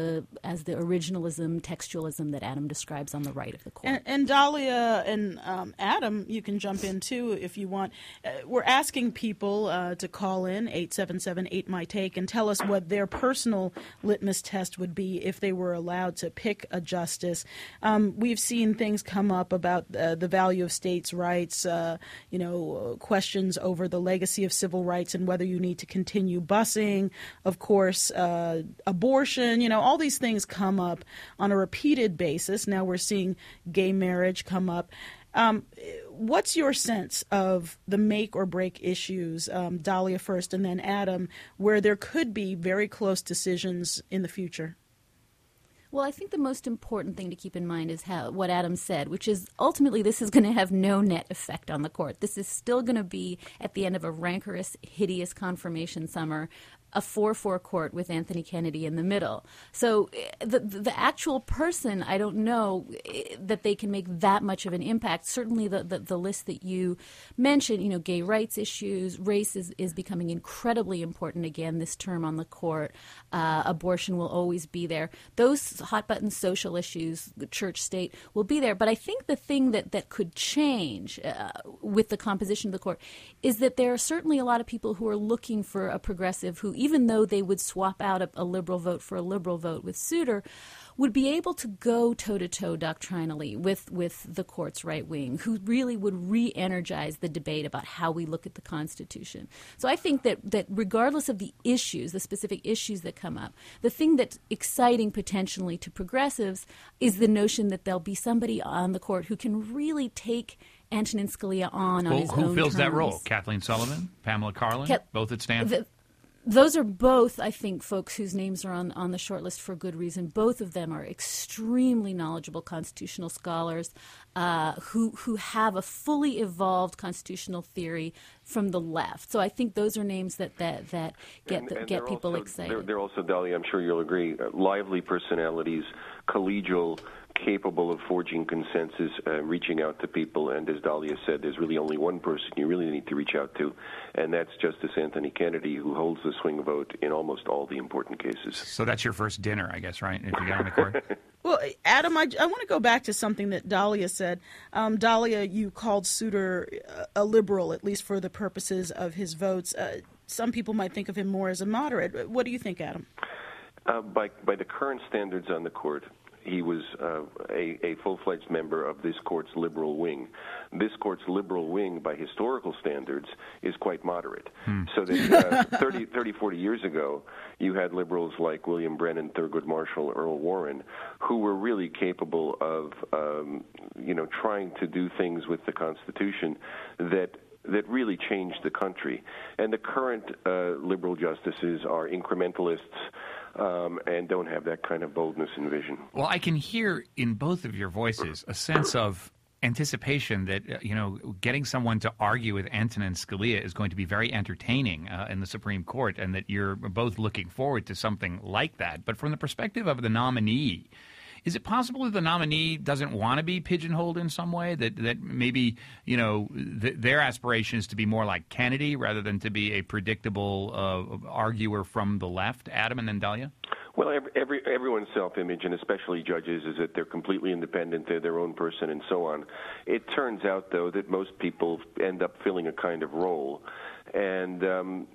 originalism, textualism that Adam describes on the right of the court. And Dahlia and Adam, you can jump in too if you want. We're asking people to call in 877-8MY-TAKE and tell us what their personal litmus test would be if they were allowed to pick a justice. We've seen things come up about the value of states' rights, questions over the legacy of civil rights and whether you need to continue busing, of course, abortion, all these things come up on a repeated basis. Now we're seeing gay marriage come up. What's your sense of the make or break issues, Dahlia first and then Adam, where there could be very close decisions in the future? Well, I think the most important thing to keep in mind is what Adam said, which is ultimately this is going to have no net effect on the court. This is still going to be, at the end of a rancorous, hideous confirmation summer, a 4-4 court with Anthony Kennedy in the middle. So the actual person, I don't know that they can make that much of an impact. Certainly the list that you mentioned, gay rights issues, race is becoming incredibly important again this term on the court. Abortion will always be there. Those hot-button social issues, the church state, will be there. But I think the thing that could change with the composition of the court is that there are certainly a lot of people who are looking for a progressive who, even though they would swap out a liberal vote for a liberal vote with Souter, would be able to go toe-to-toe doctrinally with the court's right wing, who really would re-energize the debate about how we look at the Constitution. So I think that regardless of the issues, the specific issues that come up, the thing that's exciting potentially to progressives is the notion that there'll be somebody on the court who can really take Antonin Scalia on his own Who fills terms. that role? Kathleen Sullivan? Pamela Karlan? Both at Stanford? Those are both, I think, folks whose names are on the short list for good reason. Both of them are extremely knowledgeable constitutional scholars who have a fully evolved constitutional theory from the left. So I think those are names that get people excited. They're also, Dahlia, I'm sure you'll agree, lively personalities, collegial, capable of forging consensus, reaching out to people. And as Dahlia said, there's really only one person you really need to reach out to, and that's Justice Anthony Kennedy, who holds the swing vote in almost all the important cases. So that's your first dinner, I guess, right, if you get on the court? Well, Adam, I want to go back to something that Dahlia said. Dahlia, you called Souter a liberal, at least for the purposes of his votes. Some people might think of him more as a moderate. What do you think, Adam? By the current standards on the court, he was a full-fledged member of this court's liberal wing. This court's liberal wing, by historical standards, is quite moderate. So that 30, 40 years ago, you had liberals like William Brennan, Thurgood Marshall, Earl Warren, who were really capable of, trying to do things with the Constitution that really changed the country. And the current liberal justices are incrementalists, and don't have that kind of boldness and vision. Well, I can hear in both of your voices a sense of anticipation that, getting someone to argue with Antonin Scalia is going to be very entertaining in the Supreme Court, and that you're both looking forward to something like that. But from the perspective of the nominee, is it possible that the nominee doesn't want to be pigeonholed in some way, that maybe, their aspiration is to be more like Kennedy rather than to be a predictable arguer from the left? Adam, and then Dahlia? Well, everyone's self-image, and especially judges, is that they're completely independent, they're their own person, and so on. It turns out, though, that most people end up filling a kind of role. And,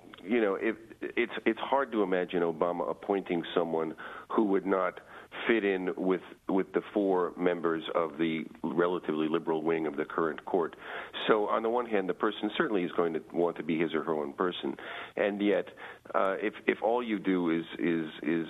it's hard to imagine Obama appointing someone who would not fit in with the four members of the relatively liberal wing of the current court. So on the one hand, the person certainly is going to want to be his or her own person, and yet if all you do is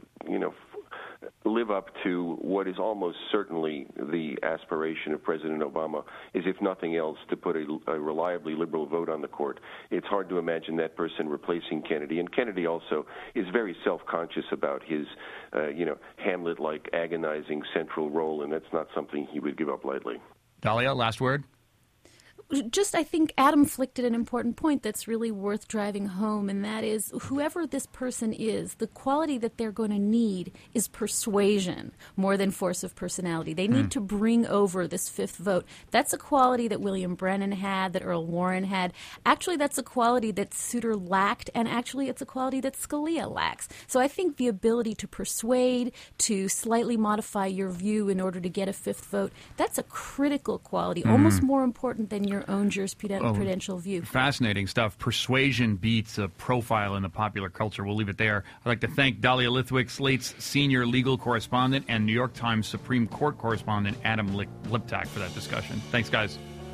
live up to what is almost certainly the aspiration of President Obama, is, if nothing else, to put a reliably liberal vote on the court, it's hard to imagine that person replacing Kennedy. And Kennedy also is very self-conscious about his, Hamlet-like agonizing central role, and that's not something he would give up lightly. Dahlia, last word? I think Adam flicked at an important point that's really worth driving home, and that is, whoever this person is, the quality that they're going to need is persuasion more than force of personality. They need to bring over this fifth vote. That's a quality that William Brennan had, that Earl Warren had. Actually, that's a quality that Souter lacked, and actually it's a quality that Scalia lacks. So I think the ability to persuade, to slightly modify your view in order to get a fifth vote, that's a critical quality, almost more important than your own jurisprudential view. Fascinating stuff. Persuasion beats a profile in the popular culture. We'll leave it there. I'd like to thank Dahlia Lithwick, Slate's senior legal correspondent, and New York Times Supreme Court correspondent Adam Liptak for that discussion. Thanks, guys.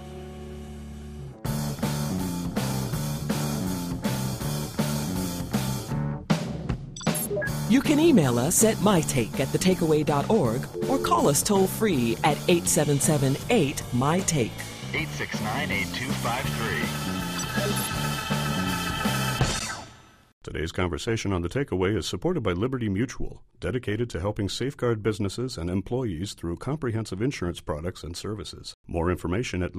You can email us at mytake@thetakeaway.org or call us toll-free at 877-8-MY-TAKE. 869-8253. Today's conversation on The Takeaway is supported by Liberty Mutual, dedicated to helping safeguard businesses and employees through comprehensive insurance products and services. More information at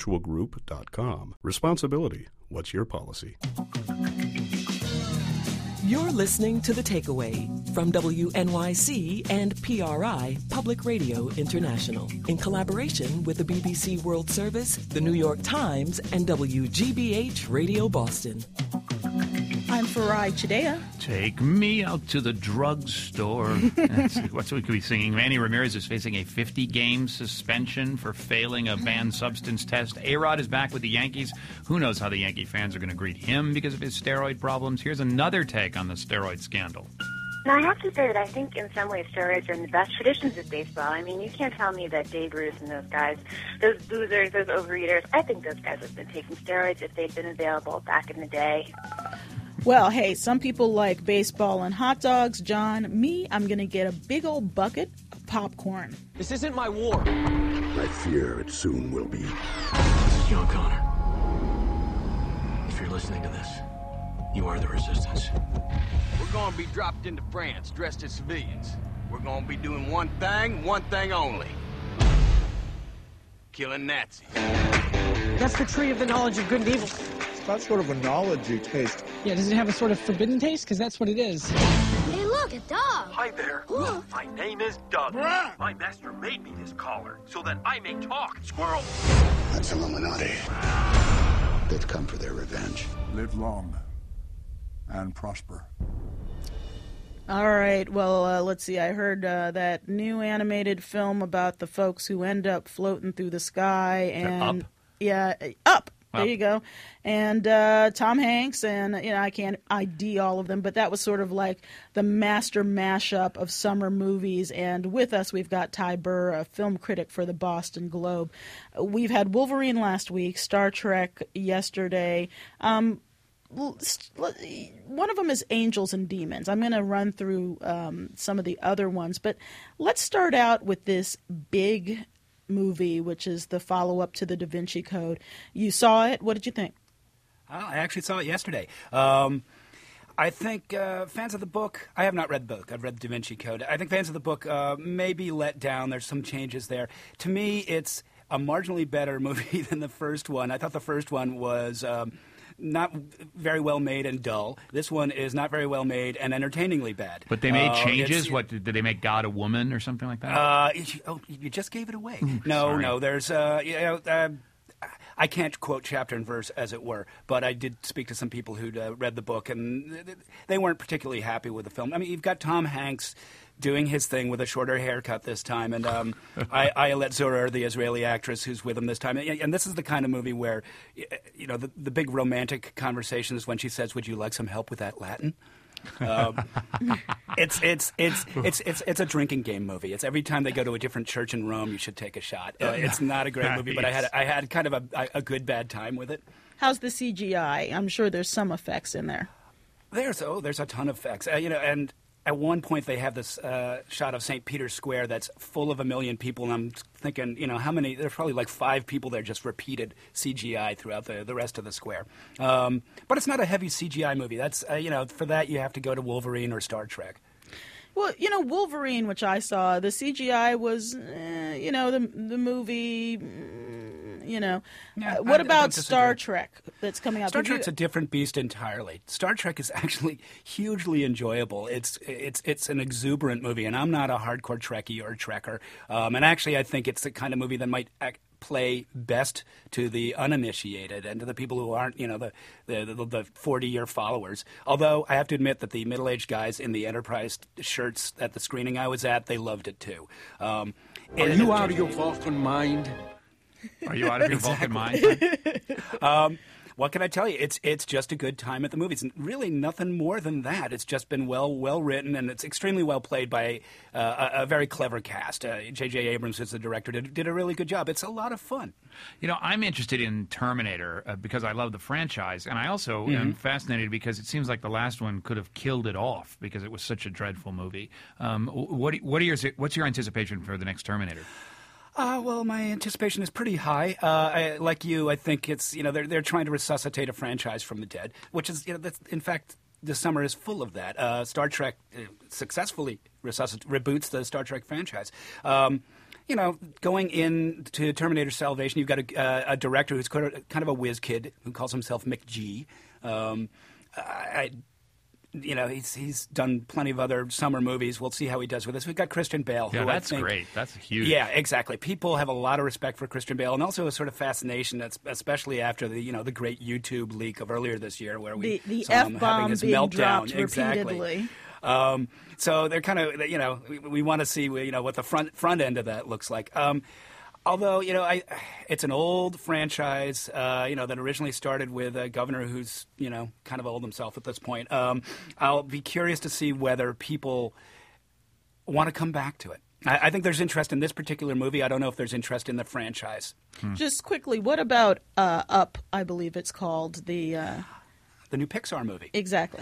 libertymutualgroup.com. Responsibility. What's your policy? You're listening to The Takeaway from WNYC and PRI, Public Radio International, in collaboration with the BBC World Service, the New York Times, and WGBH Radio Boston. I'm Farai Chidea. Take me out to the drugstore. That's what we could be singing. Manny Ramirez is facing a 50-game suspension for failing a banned substance test. A-Rod is back with the Yankees. Who knows how the Yankee fans are going to greet him because of his steroid problems. Here's another take on the steroid scandal. Now, I have to say that I think in some ways steroids are in the best traditions of baseball. I mean, you can't tell me that Dave Ruth and those guys, those boozers, those overeaters, I think those guys would have been taking steroids if they'd been available back in the day. Well, hey, some people like baseball and hot dogs. John, me, I'm going to get a big old bucket of popcorn. This isn't my war. I fear it soon will be. John Connor, if you're listening to this, you are the resistance. We're going to be dropped into France dressed as civilians. We're going to be doing one thing only. Killing Nazis. That's the tree of the knowledge of good and evil. It's got sort of a knowledge-y taste. Yeah, does it have a sort of forbidden taste? Because that's what it is. Hey, look, a dog. Hi there. My name is Doug. My master made me this collar so that I may talk. Squirrel. That's Illuminati. They've come for their revenge. Live long and prosper. All right. Well, let's see. I heard that new animated film about the folks who end up floating through the sky and Up? Yeah, Up. There you go. And Tom Hanks, and I can't ID all of them, but that was sort of like the master mashup of summer movies. And with us, we've got Ty Burr, a film critic for the Boston Globe. We've had Wolverine last week, Star Trek yesterday. One of them is Angels and Demons. I'm going to run through some of the other ones, but let's start out with this big movie, which is the follow-up to the Da Vinci Code. You saw it. What did you think? I actually saw it yesterday. I think fans of the book, I have not read the book. I've read the Da Vinci Code. I think fans of the book may be let down. There's some changes there. To me, it's a marginally better movie than the first one. I thought the first one was not very well made and dull. This one is not very well made and entertainingly bad. But they made changes? What, did they make God a woman or something like that? You just gave it away. Sorry. No, there's, I can't quote chapter and verse, as it were, but I did speak to some people who'd read the book, and they weren't particularly happy with the film. I mean, you've got Tom Hanks doing his thing with a shorter haircut this time, and Ayelet Zurer, the Israeli actress who's with him this time. And this is the kind of movie where, the big romantic conversation is when she says, "Would you like some help with that Latin?" It's a drinking game movie. It's every time they go to a different church in Rome, you should take a shot. It's not a great movie, but I had kind of a good bad time with it. How's the CGI? I'm sure there's some effects in there. There's a ton of effects. And at one point they have this shot of St. Peter's Square that's full of 1 million people, and I'm thinking, how many? There's probably like 5 people there just repeated CGI throughout the rest of the square. But it's not a heavy CGI movie. That's for that you have to go to Wolverine or Star Trek. Well, Wolverine, which I saw, the CGI was, the movie, what about Star Trek that's coming out? Star Trek's a different beast entirely. Star Trek is actually hugely enjoyable. It's an exuberant movie, and I'm not a hardcore Trekkie or Trekker. And actually, I think it's the kind of movie that might play best to the uninitiated and to the people who aren't, the 40-year followers. Although I have to admit that the middle-aged guys in the Enterprise shirts at the screening I was at, they loved it too. Are you out of your Vulcan mind? Are you out of your Vulcan mind? What can I tell you? It's just a good time at the movies. Really nothing more than that. It's just been well written, and it's extremely well played by a very clever cast. J.J. Abrams, who's the director, did a really good job. It's a lot of fun. I'm interested in Terminator because I love the franchise, and I also am fascinated because it seems like the last one could have killed it off because it was such a dreadful movie. What's your anticipation for the next Terminator? Well, my anticipation is pretty high. Like you, I think it's they're trying to resuscitate a franchise from the dead, which is that's, in fact, this summer is full of that. Star Trek successfully reboots the Star Trek franchise. Going into Terminator Salvation, you've got a director who's kind of a whiz kid who calls himself McG. he's done plenty of other summer movies. We'll see how he does with this. We've got Christian Bale. Yeah, who that's I think, great. That's huge. Yeah, exactly. People have a lot of respect for Christian Bale, and also a sort of fascination, especially after the great YouTube leak of earlier this year, where we saw him having his being meltdown. dropped Exactly. repeatedly. So they're kind of, we want to see, what the front end of that looks like. Although, it's an old franchise, that originally started with a governor who's, kind of old himself at this point. I'll be curious to see whether people want to come back to it. I think there's interest in this particular movie. I don't know if there's interest in the franchise. Just quickly, what about Up, I believe it's called, the new Pixar movie. Exactly.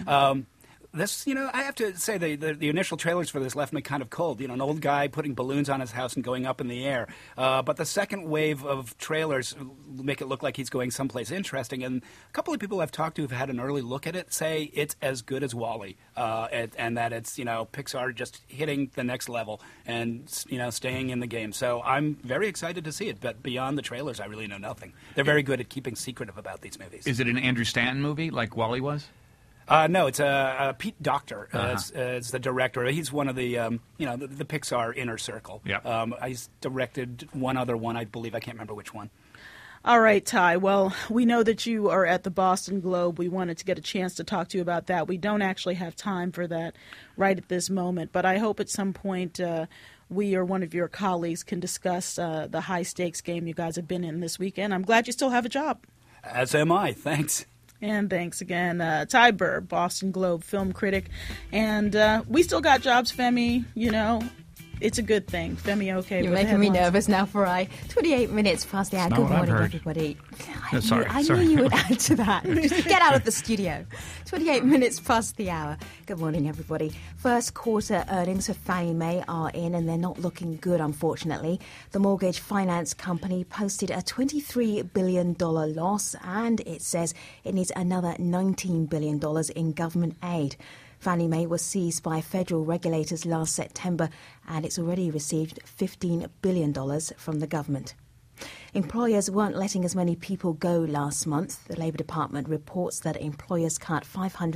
This, I have to say the initial trailers for this left me kind of cold. An old guy putting balloons on his house and going up in the air. But the second wave of trailers make it look like he's going someplace interesting. And a couple of people I've talked to who've had an early look at it say it's as good as WALL-E, and that it's Pixar just hitting the next level and staying in the game. So I'm very excited to see it. But beyond the trailers, I really know nothing. They're very good at keeping secretive about these movies. Is it an Andrew Stanton movie like WALL-E was? No, it's Pete Docter is the director. He's one of the the Pixar inner circle. Yeah. He's directed one other one, I believe. I can't remember which one. All right, Ty. Well, we know that you are at the Boston Globe. We wanted to get a chance to talk to you about that. We don't actually have time for that right at this moment, but I hope at some point we or one of your colleagues can discuss the high-stakes game you guys have been in this weekend. I'm glad you still have a job. As am I. Thanks. And thanks again, Ty Burr, Boston Globe film critic. And we still got jobs, Femi. It's a good thing. Femi, okay. You're making me nervous now, Farai. 28 minutes past the hour. Good morning, everybody. I knew you would add to that. Just get out of the studio. 28 minutes past the hour. Good morning, everybody. First quarter earnings for Fannie Mae are in, and they're not looking good, unfortunately. The mortgage finance company posted a $23 billion loss, and it says it needs another $19 billion in government aid. Fannie Mae was seized by federal regulators last September, and it's already received $15 billion from the government. Employers weren't letting as many people go last month. The Labour Department reports that employers cut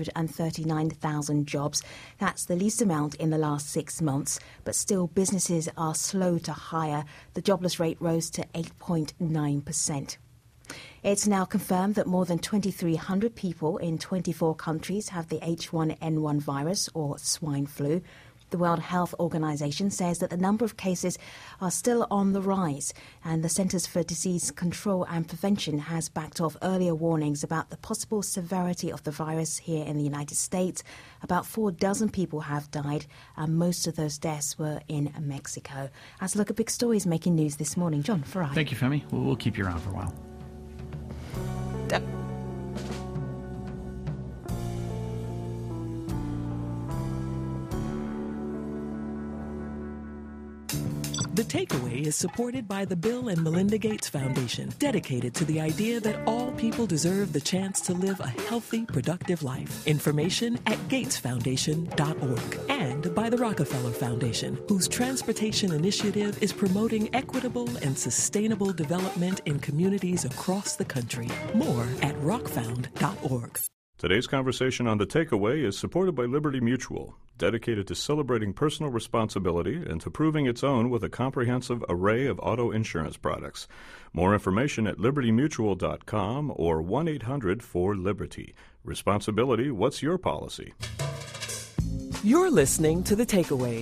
539,000 jobs. That's the least amount in the last 6 months, but still businesses are slow to hire. The jobless rate rose to 8.9%. It's now confirmed that more than 2,300 people in 24 countries have the H1N1 virus, or swine flu. The World Health Organization says that the number of cases are still on the rise, and the Centers for Disease Control and Prevention has backed off earlier warnings about the possible severity of the virus here in the United States. About 4 dozen people have died, and most of those deaths were in Mexico. As a look at big stories making news this morning. John Farai. Thank you, Femi. We'll keep you around for a while. The Takeaway is supported by the Bill and Melinda Gates Foundation, dedicated to the idea that all people deserve the chance to live a healthy, productive life. Information at gatesfoundation.org. And by the Rockefeller Foundation, whose transportation initiative is promoting equitable and sustainable development in communities across the country. More at rockfound.org. Today's conversation on The Takeaway is supported by Liberty Mutual, dedicated to celebrating personal responsibility and to proving its own with a comprehensive array of auto insurance products. More information at libertymutual.com or 1-800-4LIBERTY. Responsibility, what's your policy? You're listening to The Takeaway.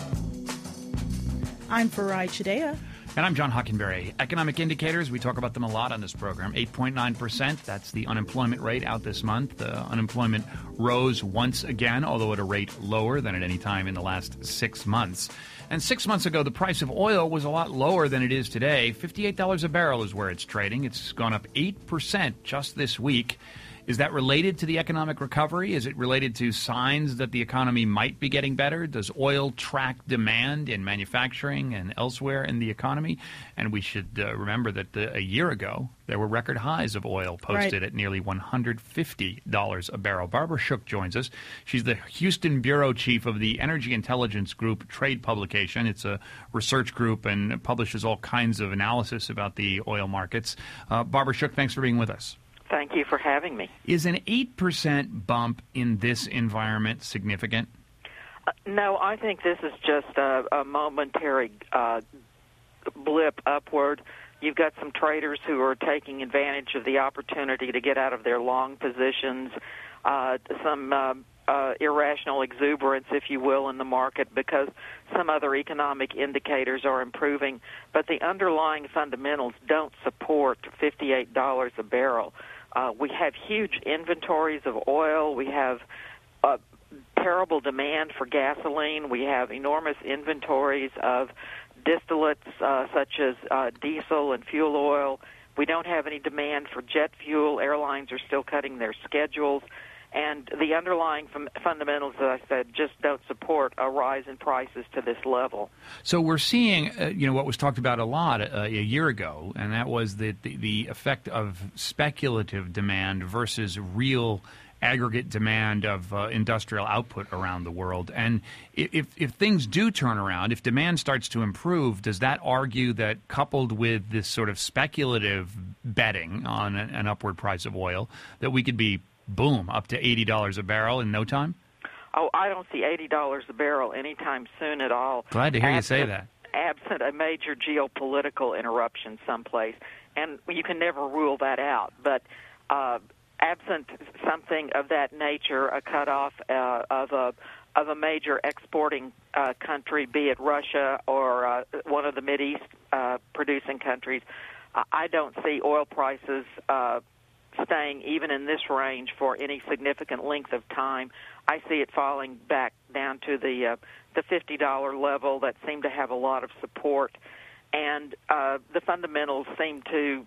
I'm Farai Chidea. And I'm John Hockenberry. Economic indicators, we talk about them a lot on this program. 8.9%, that's the unemployment rate out this month. Unemployment rose once again, although at a rate lower than at any time in the last 6 months. And 6 months ago, the price of oil was a lot lower than it is today. $58 a barrel is where it's trading. It's gone up 8% just this week. Is that related to the economic recovery? Is it related to signs that the economy might be getting better? Does oil track demand in manufacturing and elsewhere in the economy? And we should remember that a year ago, there were record highs of oil posted at nearly $150 a barrel. Barbara Shook joins us. She's the Houston bureau chief of the Energy Intelligence Group trade publication. It's a research group and publishes all kinds of analysis about the oil markets. Barbara Shook, thanks for being with us. Thank you for having me. Is an 8% bump in this environment significant? No, I think this is just a momentary blip upward. You've got some traders who are taking advantage of the opportunity to get out of their long positions, some irrational exuberance, if you will, in the market because some other economic indicators are improving, but the underlying fundamentals don't support $58 a barrel. We have huge inventories of oil. We have terrible demand for gasoline. We have enormous inventories of distillates such as diesel and fuel oil. We don't have any demand for jet fuel. Airlines are still cutting their schedules. And the underlying fundamentals, as I said, just don't support a rise in prices to this level. So we're seeing, what was talked about a lot a year ago, and that was the effect of speculative demand versus real aggregate demand of industrial output around the world. And if things do turn around, if demand starts to improve, does that argue that coupled with this sort of speculative betting on an upward price of oil, that we could be, boom, up to $80 a barrel in no time? Oh, I don't see $80 a barrel anytime soon at all. Glad to hear you say that. Absent a major geopolitical interruption someplace. And you can never rule that out. But absent something of that nature, a cutoff of a major exporting country, be it Russia or one of the Mideast producing countries, I don't see oil prices staying even in this range for any significant length of time. I see it falling back down to the $50 level that seemed to have a lot of support, and the fundamentals seem to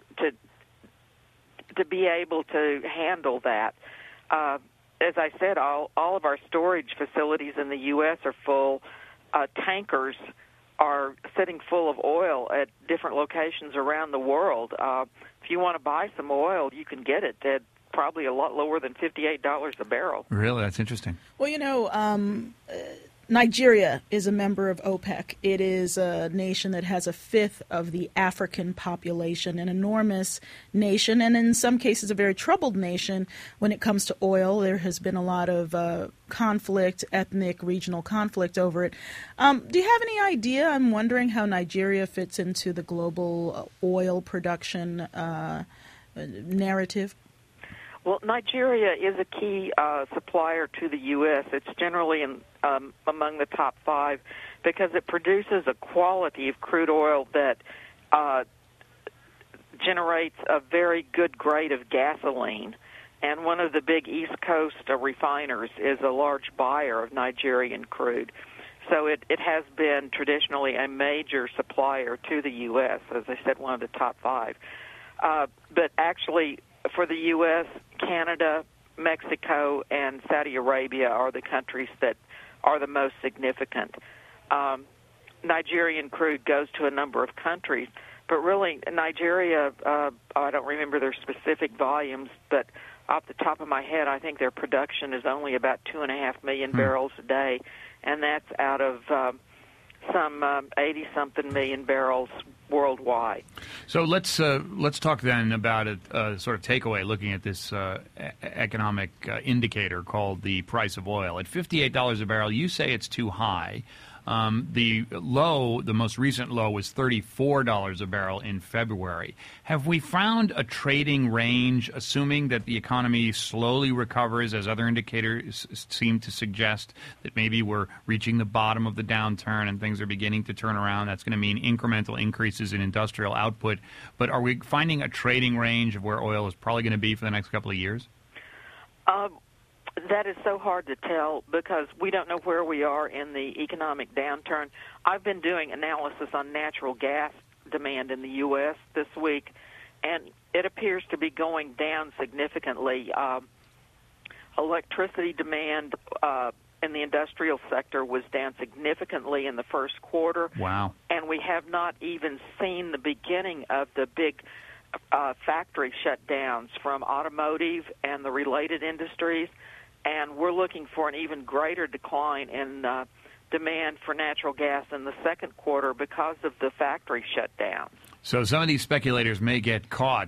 be able to handle that. As I said, all of our storage facilities in the U.S. are full. Tankers are sitting full of oil at different locations around the world. If you want to buy some oil, you can get it at probably a lot lower than $58 a barrel. Really? That's interesting. Well, Nigeria is a member of OPEC. It is a nation that has a fifth of the African population, an enormous nation, and in some cases a very troubled nation when it comes to oil. There has been a lot of conflict, ethnic, regional conflict over it. Do you have any idea? I'm wondering how Nigeria fits into the global oil production narrative. Well, Nigeria is a key supplier to the U.S. It's generally among the top five because it produces a quality of crude oil that generates a very good grade of gasoline. And one of the big East Coast refiners is a large buyer of Nigerian crude. So it has been traditionally a major supplier to the U.S., as I said, one of the top five. But actually, for the U.S., Canada, Mexico, and Saudi Arabia are the countries that are the most significant. Nigerian crude goes to a number of countries, but really Nigeria, I don't remember their specific volumes, but off the top of my head, I think their production is only about 2.5 million barrels a day, and that's out of some 80-something million barrels worldwide. So let's talk then about a sort of takeaway looking at this economic indicator called the price of oil. At $58 a barrel, you say it's too high. The most recent low was $34 a barrel in February. Have we found a trading range, assuming that the economy slowly recovers, as other indicators seem to suggest, that maybe we're reaching the bottom of the downturn and things are beginning to turn around? That's going to mean incremental increases in industrial output. But are we finding a trading range of where oil is probably going to be for the next couple of years? That is so hard to tell because we don't know where we are in the economic downturn. I've been doing analysis on natural gas demand in the U.S. this week, and it appears to be going down significantly. Electricity demand in the industrial sector was down significantly in the first quarter. Wow. And we have not even seen the beginning of the big factory shutdowns from automotive and the related industries. And we're looking for an even greater decline in demand for natural gas in the second quarter because of the factory shutdowns. So some of these speculators may get caught,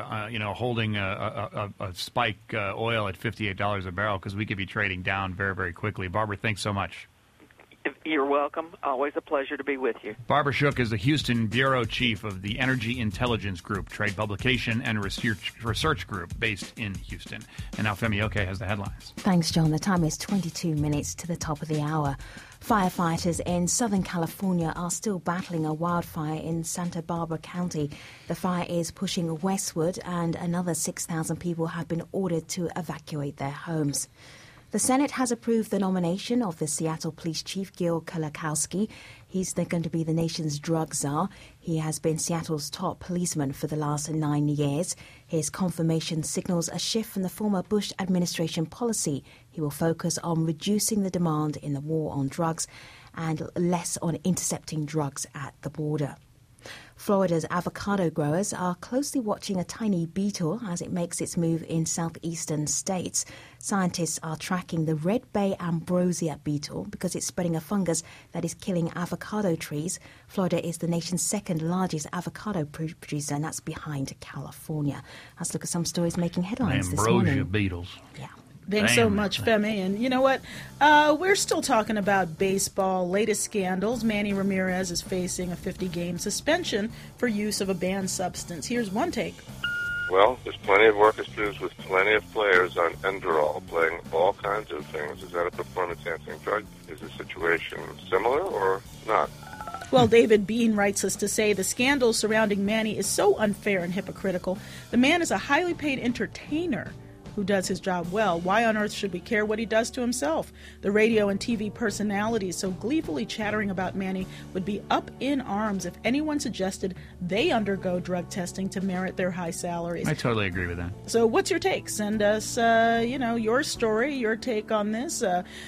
holding a spike oil at $58 a barrel because we could be trading down very, very quickly. Barbara, thanks so much. You're welcome. Always a pleasure to be with you. Barbara Shook is the Houston bureau chief of the Energy Intelligence Group, trade publication and research group based in Houston. And now Femi Oke has the headlines. Thanks, John. The time is 22 minutes to the top of the hour. Firefighters in Southern California are still battling a wildfire in Santa Barbara County. The fire is pushing westward, and another 6,000 people have been ordered to evacuate their homes. The Senate has approved the nomination of the Seattle Police Chief, Gil Kolakowski. He's going to be the nation's drug czar. He has been Seattle's top policeman for the last 9 years. His confirmation signals a shift from the former Bush administration policy. He will focus on reducing the demand in the war on drugs and less on intercepting drugs at the border. Florida's avocado growers are closely watching a tiny beetle as it makes its move in southeastern states. Scientists are tracking the Red Bay ambrosia beetle because it's spreading a fungus that is killing avocado trees. Florida is the nation's second largest avocado producer, and that's behind California. Let's look at some stories making headlines this morning. Ambrosia beetles. Yeah. Thanks so much, Femi. And you know what? We're still talking about baseball. Latest scandals. Manny Ramirez is facing a 50-game suspension for use of a banned substance. Here's one take. Well, there's plenty of orchestras with plenty of players on Enderall playing all kinds of things. Is that a performance-enhancing drug? Is the situation similar or not? Well, David Bean writes us to say the scandal surrounding Manny is so unfair and hypocritical. The man is a highly paid entertainer who does his job well. Why on earth should we care what he does to himself? The radio and TV personalities so gleefully chattering about Manny would be up in arms if anyone suggested they undergo drug testing to merit their high salaries. I totally agree with that. So what's your take? Send us, your story, your take on this.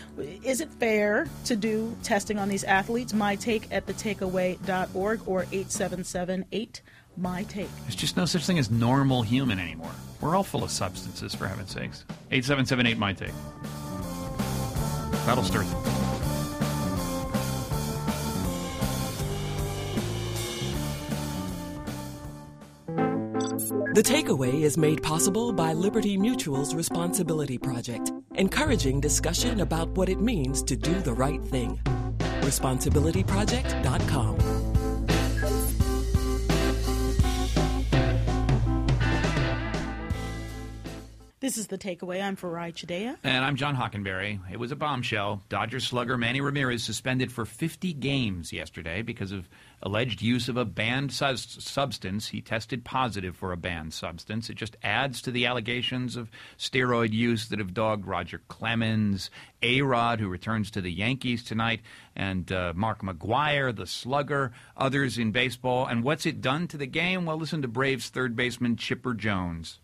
Is it fair to do testing on these athletes? My take at thetakeaway.org or 877-8 My Take. There's just no such thing as normal human anymore. We're all full of substances, for heaven's sakes. 877-8 My Take. That'll stir them. The Takeaway is made possible by Liberty Mutual's Responsibility Project, encouraging discussion about what it means to do the right thing. ResponsibilityProject.com. This is The Takeaway. I'm Farai Chideya. And I'm John Hockenberry. It was a bombshell. Dodgers slugger Manny Ramirez suspended for 50 games yesterday because of alleged use of a banned substance. He tested positive for a banned substance. It just adds to the allegations of steroid use that have dogged Roger Clemens, A-Rod, who returns to the Yankees tonight, and Mark McGwire, the slugger, others in baseball. And what's it done to the game? Well, listen to Braves third baseman Chipper Jones.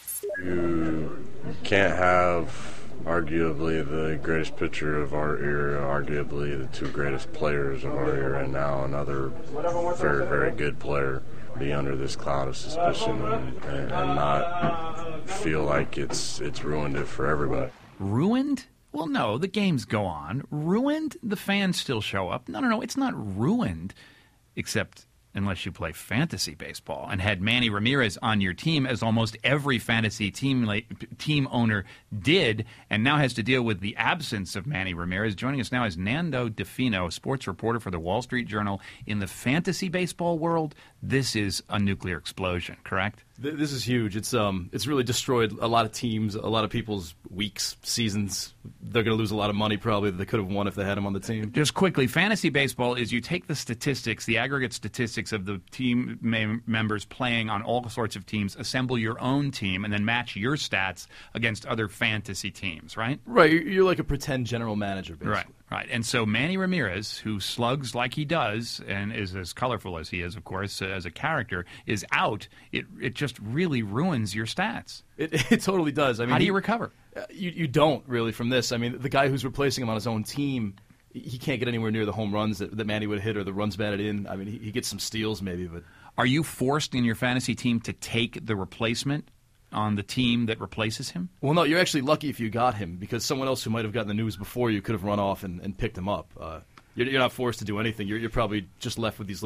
You can't have arguably the greatest pitcher of our era, arguably the two greatest players of our era, and now another very, very good player be under this cloud of suspicion and not feel like it's ruined it for everybody. Ruined? Well, no, the games go on. Ruined? The fans still show up. No, it's not ruined, except unless you play fantasy baseball and had Manny Ramirez on your team, as almost every fantasy team owner did, and now has to deal with the absence of Manny Ramirez. Joining us now is Nando DeFino, sports reporter for the Wall Street Journal. In the fantasy baseball world, this is a nuclear explosion, correct? This is huge. It's really destroyed a lot of teams, a lot of people's weeks, seasons. They're going to lose a lot of money probably that they could have won if they had him on the team. Just quickly, fantasy baseball is you take the statistics, the aggregate statistics of the team members playing on all sorts of teams, assemble your own team, and then match your stats against other fantasy teams, right? Right. You're like a pretend general manager, basically. Right. And so Manny Ramirez, who slugs like he does and is as colorful as he is, of course, as a character, is out. It just really ruins your stats. It totally does. I mean, how do you recover? You don't really from this. I mean, the guy who's replacing him on his own team, he can't get anywhere near the home runs that Manny would hit or the runs batted in. I mean, he gets some steals maybe. But are you forced in your fantasy team to take the replacement on the team that replaces him? Well, no, you're actually lucky if you got him, because someone else who might have gotten the news before you could have run off and picked him up. You're not forced to do anything. You're probably just left with these little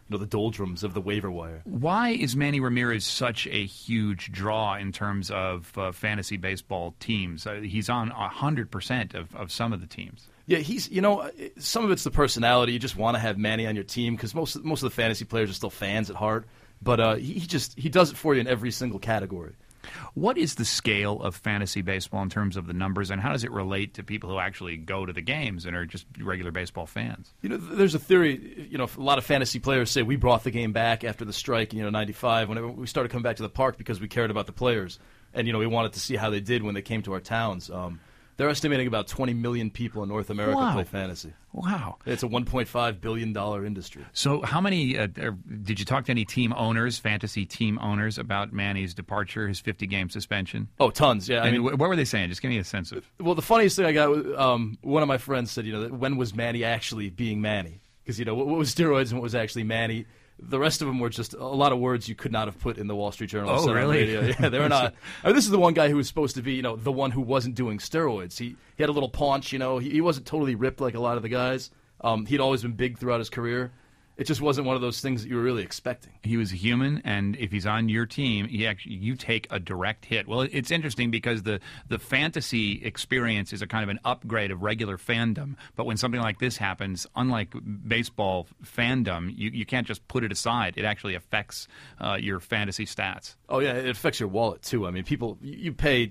the doldrums of the waiver wire. Why is Manny Ramirez such a huge draw in terms of fantasy baseball teams? He's on 100% of some of the teams. Yeah, he's, some of it's the personality. You just want to have Manny on your team because most of the fantasy players are still fans at heart. But he does it for you in every single category. What is the scale of fantasy baseball in terms of the numbers, and how does it relate to people who actually go to the games and are just regular baseball fans? There's a theory, a lot of fantasy players say we brought the game back after the strike in 95 when we started coming back to the park because we cared about the players. And, we wanted to see how they did when they came to our towns. They're estimating about 20 million people in North America play fantasy. Wow. It's a $1.5 billion industry. So how many did you talk to any team owners, fantasy team owners, about Manny's departure, his 50-game suspension? Oh, tons, yeah. What were they saying? Just give me a sense of. Well, the funniest thing I got, one of my friends said, when was Manny actually being Manny? Because, what was steroids and what was actually Manny? The rest of them were just a lot of words you could not have put in the Wall Street Journal. Oh, really? Radio. Yeah, they were not. This is the one guy who was supposed to be, the one who wasn't doing steroids. He had a little paunch, he wasn't totally ripped like a lot of the guys. He'd always been big throughout his career. It just wasn't one of those things that you were really expecting. He was a human, and if he's on your team, you take a direct hit. Well, it's interesting because the fantasy experience is a kind of an upgrade of regular fandom. But when something like this happens, unlike baseball fandom, you can't just put it aside. It actually affects your fantasy stats. Oh, yeah, it affects your wallet, too. I mean, people, you pay...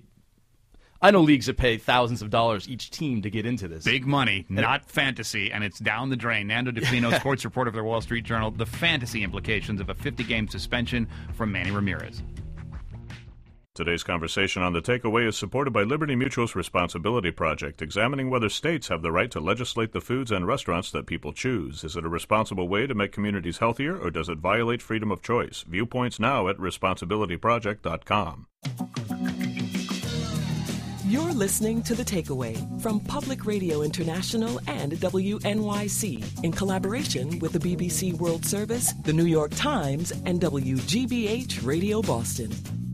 I know leagues that pay thousands of dollars each team to get into this. Big money, not fantasy, and it's down the drain. Nando DeFino, sports reporter for the Wall Street Journal, the fantasy implications of a 50-game suspension from Manny Ramirez. Today's conversation on The Takeaway is supported by Liberty Mutual's Responsibility Project, examining whether states have the right to legislate the foods and restaurants that people choose. Is it a responsible way to make communities healthier, or does it violate freedom of choice? Viewpoints now at responsibilityproject.com. You're listening to The Takeaway from Public Radio International and WNYC in collaboration with the BBC World Service, the New York Times, and WGBH Radio Boston.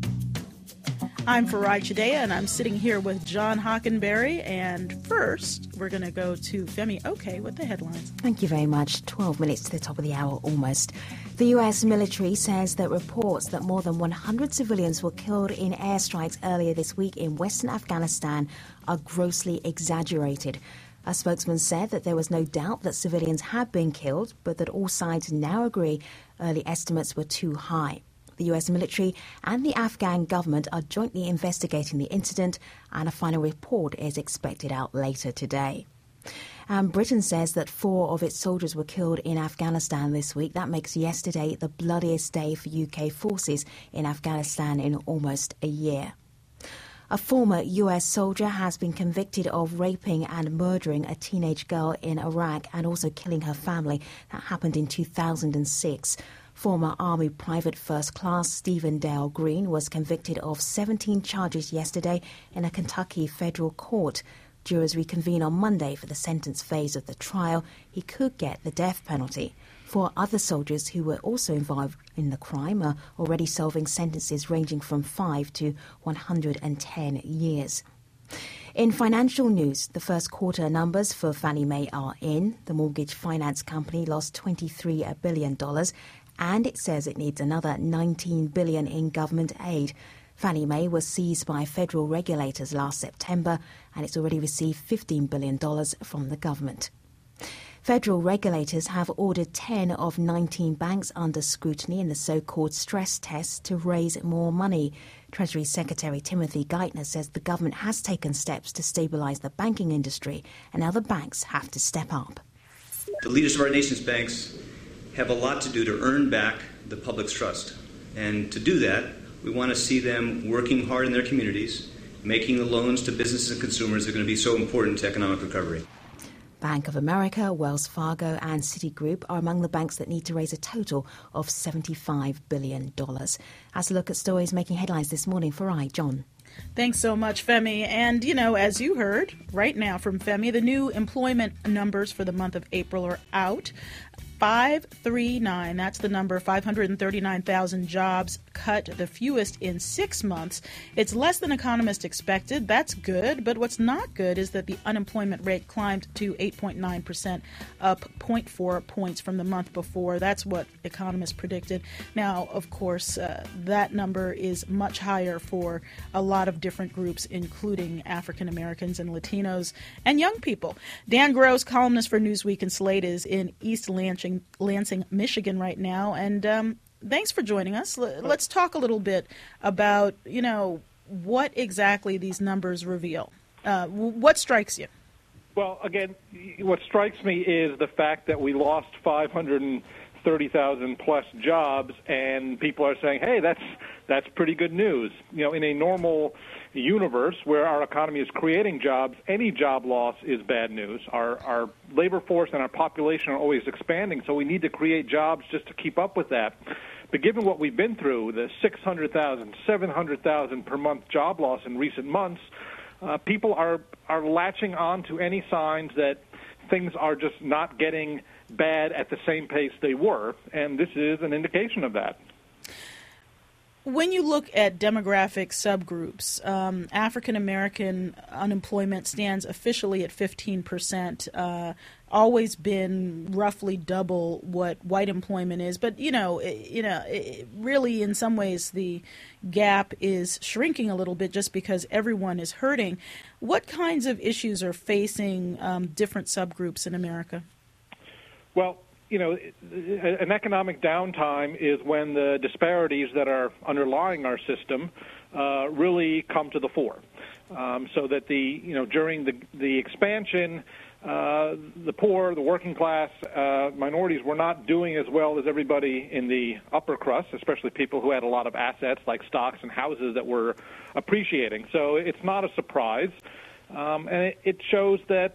I'm Farai Chideya, and I'm sitting here with John Hockenberry. And first, we're going to go to Femi Oke with the headlines. Thank you very much. 12 minutes to the top of the hour, almost. The U.S. military says that reports that more than 100 civilians were killed in airstrikes earlier this week in western Afghanistan are grossly exaggerated. A spokesman said that there was no doubt that civilians had been killed, but that all sides now agree early estimates were too high. The U.S. military and the Afghan government are jointly investigating the incident, and a final report is expected out later today. And Britain says that 4 of its soldiers were killed in Afghanistan this week. That makes yesterday the bloodiest day for UK forces in Afghanistan in almost a year. A former U.S. soldier has been convicted of raping and murdering a teenage girl in Iraq and also killing her family. That happened in 2006. Former Army Private First Class Stephen Dale Green was convicted of 17 charges yesterday in a Kentucky federal court. Jurors reconvene on Monday for the sentence phase of the trial. He could get the death penalty. 4 other soldiers who were also involved in the crime are already serving sentences ranging from 5 to 110 years. In financial news, the first quarter numbers for Fannie Mae are in. The mortgage finance company lost $23 billion, and it says it needs another $19 billion in government aid. Fannie Mae was seized by federal regulators last September, and it's already received $15 billion from the government. Federal regulators have ordered 10 of 19 banks under scrutiny in the so-called stress test to raise more money. Treasury Secretary Timothy Geithner says the government has taken steps to stabilize the banking industry, and now the banks have to step up. The leaders of our nation's banks have a lot to do to earn back the public's trust. And to do that, we want to see them working hard in their communities, making the loans to businesses and consumers that are going to be so important to economic recovery. Bank of America, Wells Fargo and Citigroup are among the banks that need to raise a total of $75 billion. As a look at stories making headlines this morning for John. Thanks so much, Femi. And, as you heard right now from Femi, the new employment numbers for the month of April are out. 539, that's the number, 539,000 jobs cut, the fewest in 6 months. It's less than economists expected. That's good, but what's not good is that the unemployment rate climbed to 8.9%, up 0.4 points from the month before. That's what economists predicted. Now, of course, that number is much higher for a lot of different groups, including African Americans and Latinos and young people. Dan Gross, columnist for Newsweek and Slate, is in East Lansing, Michigan right now, and thanks for joining us. Let's talk a little bit about, what exactly these numbers reveal. What strikes you? Well, again, what strikes me is the fact that we lost 530,000 plus jobs, and people are saying, "Hey, that's pretty good news." In a normal universe where our economy is creating jobs, any job loss is bad news. Our labor force and our population are always expanding, so we need to create jobs just to keep up with that. But given what we've been through, the 600,000, 700,000 per month job loss in recent months, people are latching on to any signs that things are just not getting bad at the same pace they were, and this is an indication of that. When you look at demographic subgroups, African American unemployment stands officially at 15%, always been roughly double what white employment is. But really, in some ways, the gap is shrinking a little bit just because everyone is hurting. What kinds of issues are facing different subgroups in America? Well, an economic downtime is when the disparities that are underlying our system really come to the fore. So that during the expansion, the poor, the working class, minorities were not doing as well as everybody in the upper crust, especially people who had a lot of assets like stocks and houses that were appreciating. So it's not a surprise, and it shows that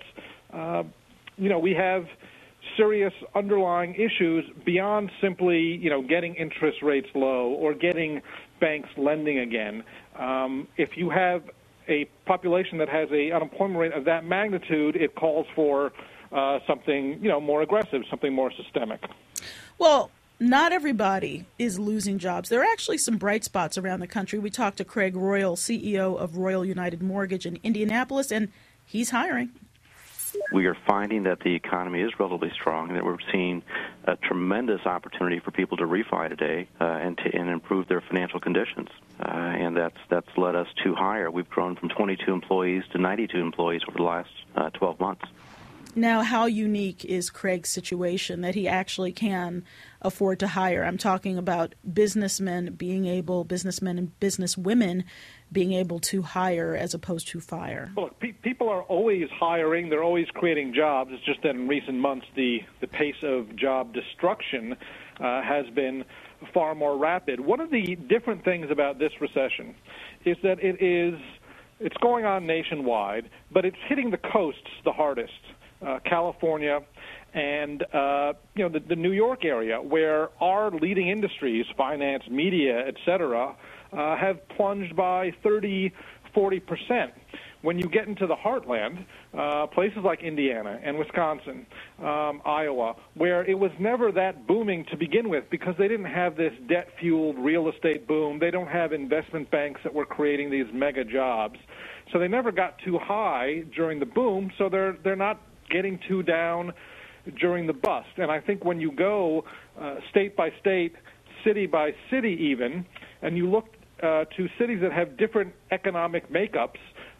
we have serious underlying issues beyond simply, getting interest rates low or getting banks lending again. If you have a population that has an unemployment rate of that magnitude, it calls for something, more aggressive, something more systemic. Well, not everybody is losing jobs. There are actually some bright spots around the country. We talked to Craig Royal, CEO of Royal United Mortgage in Indianapolis, and he's hiring. We are finding that the economy is relatively strong, and that we're seeing a tremendous opportunity for people to refi today and improve their financial conditions. And that's led us to hire. We've grown from 22 employees to 92 employees over the last 12 months. Now, how unique is Craig's situation that he actually can afford to hire? I'm talking about businessmen and businesswomen being able to hire as opposed to fire. Well, look, people are always hiring. They're always creating jobs. It's just that in recent months, the pace of job destruction has been far more rapid. One of the different things about this recession is that it's going on nationwide, but it's hitting the coasts the hardest. California and the New York area, where our leading industries, finance, media, et cetera, have plunged by 30-40%. When you get into the heartland, places like Indiana and Wisconsin, Iowa, where it was never that booming to begin with because they didn't have this debt-fueled real estate boom. They don't have investment banks that were creating these mega jobs. So they never got too high during the boom, so they're not getting too down during the bust. And I think when you go state by state, city by city even, and you look to cities that have different economic makeups,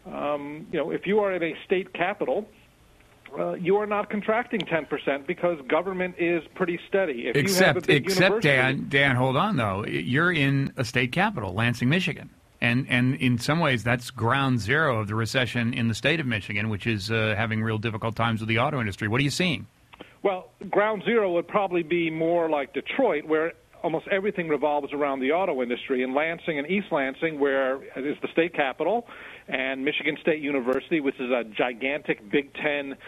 if you are in a state capital, you are not contracting 10% because government is pretty steady. If except Dan, hold on, though. You're in a state capital, Lansing, Michigan. And in some ways, that's ground zero of the recession in the state of Michigan, which is having real difficult times with the auto industry. What are you seeing? Well, ground zero would probably be more like Detroit, where almost everything revolves around the auto industry. In Lansing and East Lansing, where it is the state capital, and Michigan State University, which is a gigantic Big Ten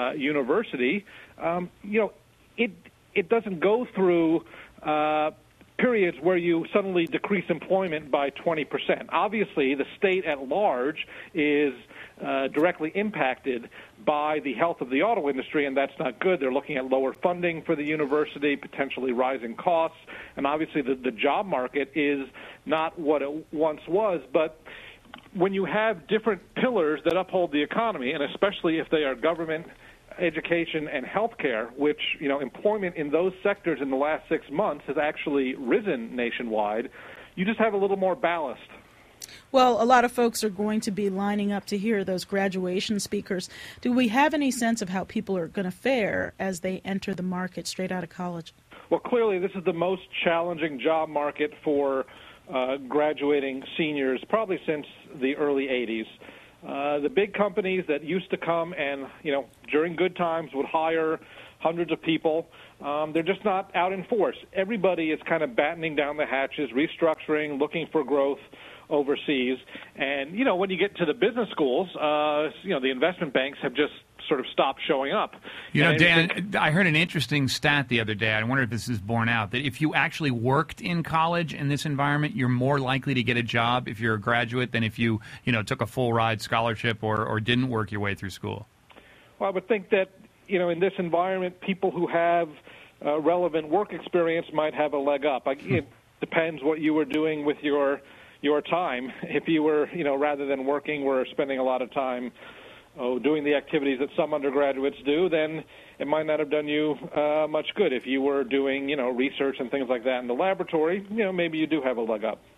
university, it doesn't go through periods where you suddenly decrease employment by 20%. Obviously, the state at large is directly impacted by the health of the auto industry, and that's not good. They're looking at lower funding for the university, potentially rising costs, and obviously the job market is not what it once was. But when you have different pillars that uphold the economy, and especially if they are government, education, and healthcare, which, employment in those sectors in the last 6 months has actually risen nationwide, you just have a little more ballast. Well, a lot of folks are going to be lining up to hear those graduation speakers. Do we have any sense of how people are going to fare as they enter the market straight out of college? Well, clearly this is the most challenging job market for graduating seniors probably since the early 80s. The big companies that used to come and, during good times would hire hundreds of people, they're just not out in force. Everybody is kind of battening down the hatches, restructuring, looking for growth overseas. And, when you get to the business schools, the investment banks have just sort of stopped showing up. Dan, I heard an interesting stat the other day. I wonder if this is borne out, that if you actually worked in college in this environment, you're more likely to get a job if you're a graduate than if you, took a full ride scholarship or didn't work your way through school. Well, I would think that, in this environment, people who have relevant work experience might have a leg up. It depends what you were doing with your time. If you were, rather than working, were spending a lot of time doing the activities that some undergraduates do, then it might not have done you much good. If you were doing, research and things like that in the laboratory, maybe you do have a leg up.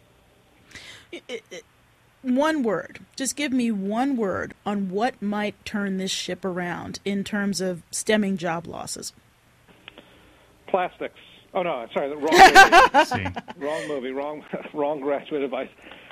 One word. Just give me one word on what might turn this ship around in terms of stemming job losses. Plastics. Oh, no, sorry, the wrong movie. Wrong movie, wrong graduate advice.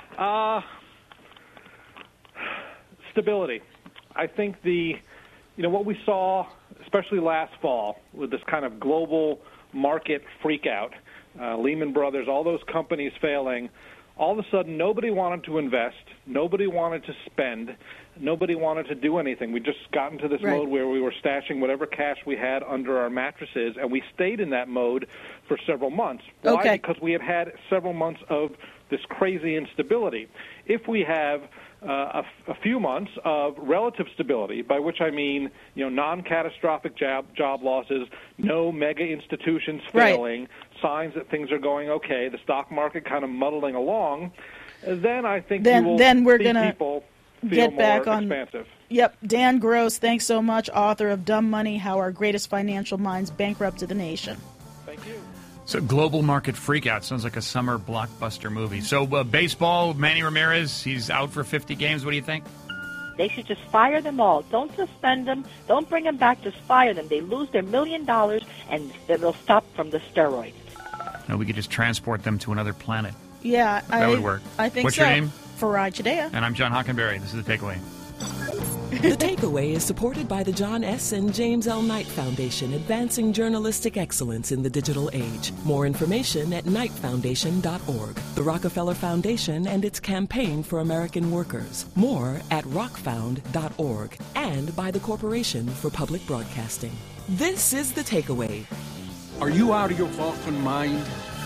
Stability. I think what we saw, especially last fall, with this kind of global market freakout, Lehman Brothers, all those companies failing, all of a sudden nobody wanted to invest, nobody wanted to spend, nobody wanted to do anything. We just got into this mode where we were stashing whatever cash we had under our mattresses, and we stayed in that mode for several months. Why? Because we had several months of this crazy instability. If we have a few months of relative stability, by which I mean, non-catastrophic job losses, no mega institutions failing, signs that things are going okay, the stock market kind of muddling along, then I think you will see people feel more expansive. Yep. Dan Gross, thanks so much, author of Dumb Money, How Our Greatest Financial Minds Bankrupted the Nation. Thank you. So global market freakout sounds like a summer blockbuster movie. So baseball, Manny Ramirez, he's out for 50 games. What do you think? They should just fire them all. Don't suspend them. Don't bring them back. Just fire them. They lose their $1 million, and they'll stop from the steroids. No, we could just transport them to another planet. Yeah, that would work. I think What's so. your name? Farai Chidea. And I'm John Hockenberry. This is The Takeaway. The Takeaway is supported by the John S. and James L. Knight Foundation, advancing journalistic excellence in the digital age. More information at knightfoundation.org. The Rockefeller Foundation and its campaign for American workers. More at rockfound.org. And by the Corporation for Public Broadcasting. This is The Takeaway. Are you out of your fucking mind?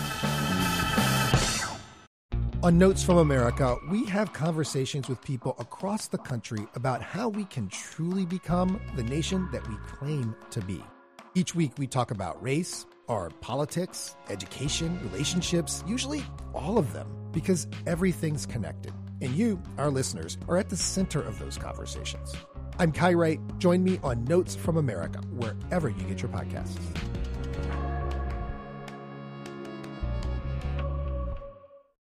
On Notes from America, we have conversations with people across the country about how we can truly become the nation that we claim to be. Each week we talk about race, our politics, education, relationships, usually all of them, because everything's connected. And you, our listeners, are at the center of those conversations. I'm Kai Wright. Join me on Notes from America, wherever you get your podcasts.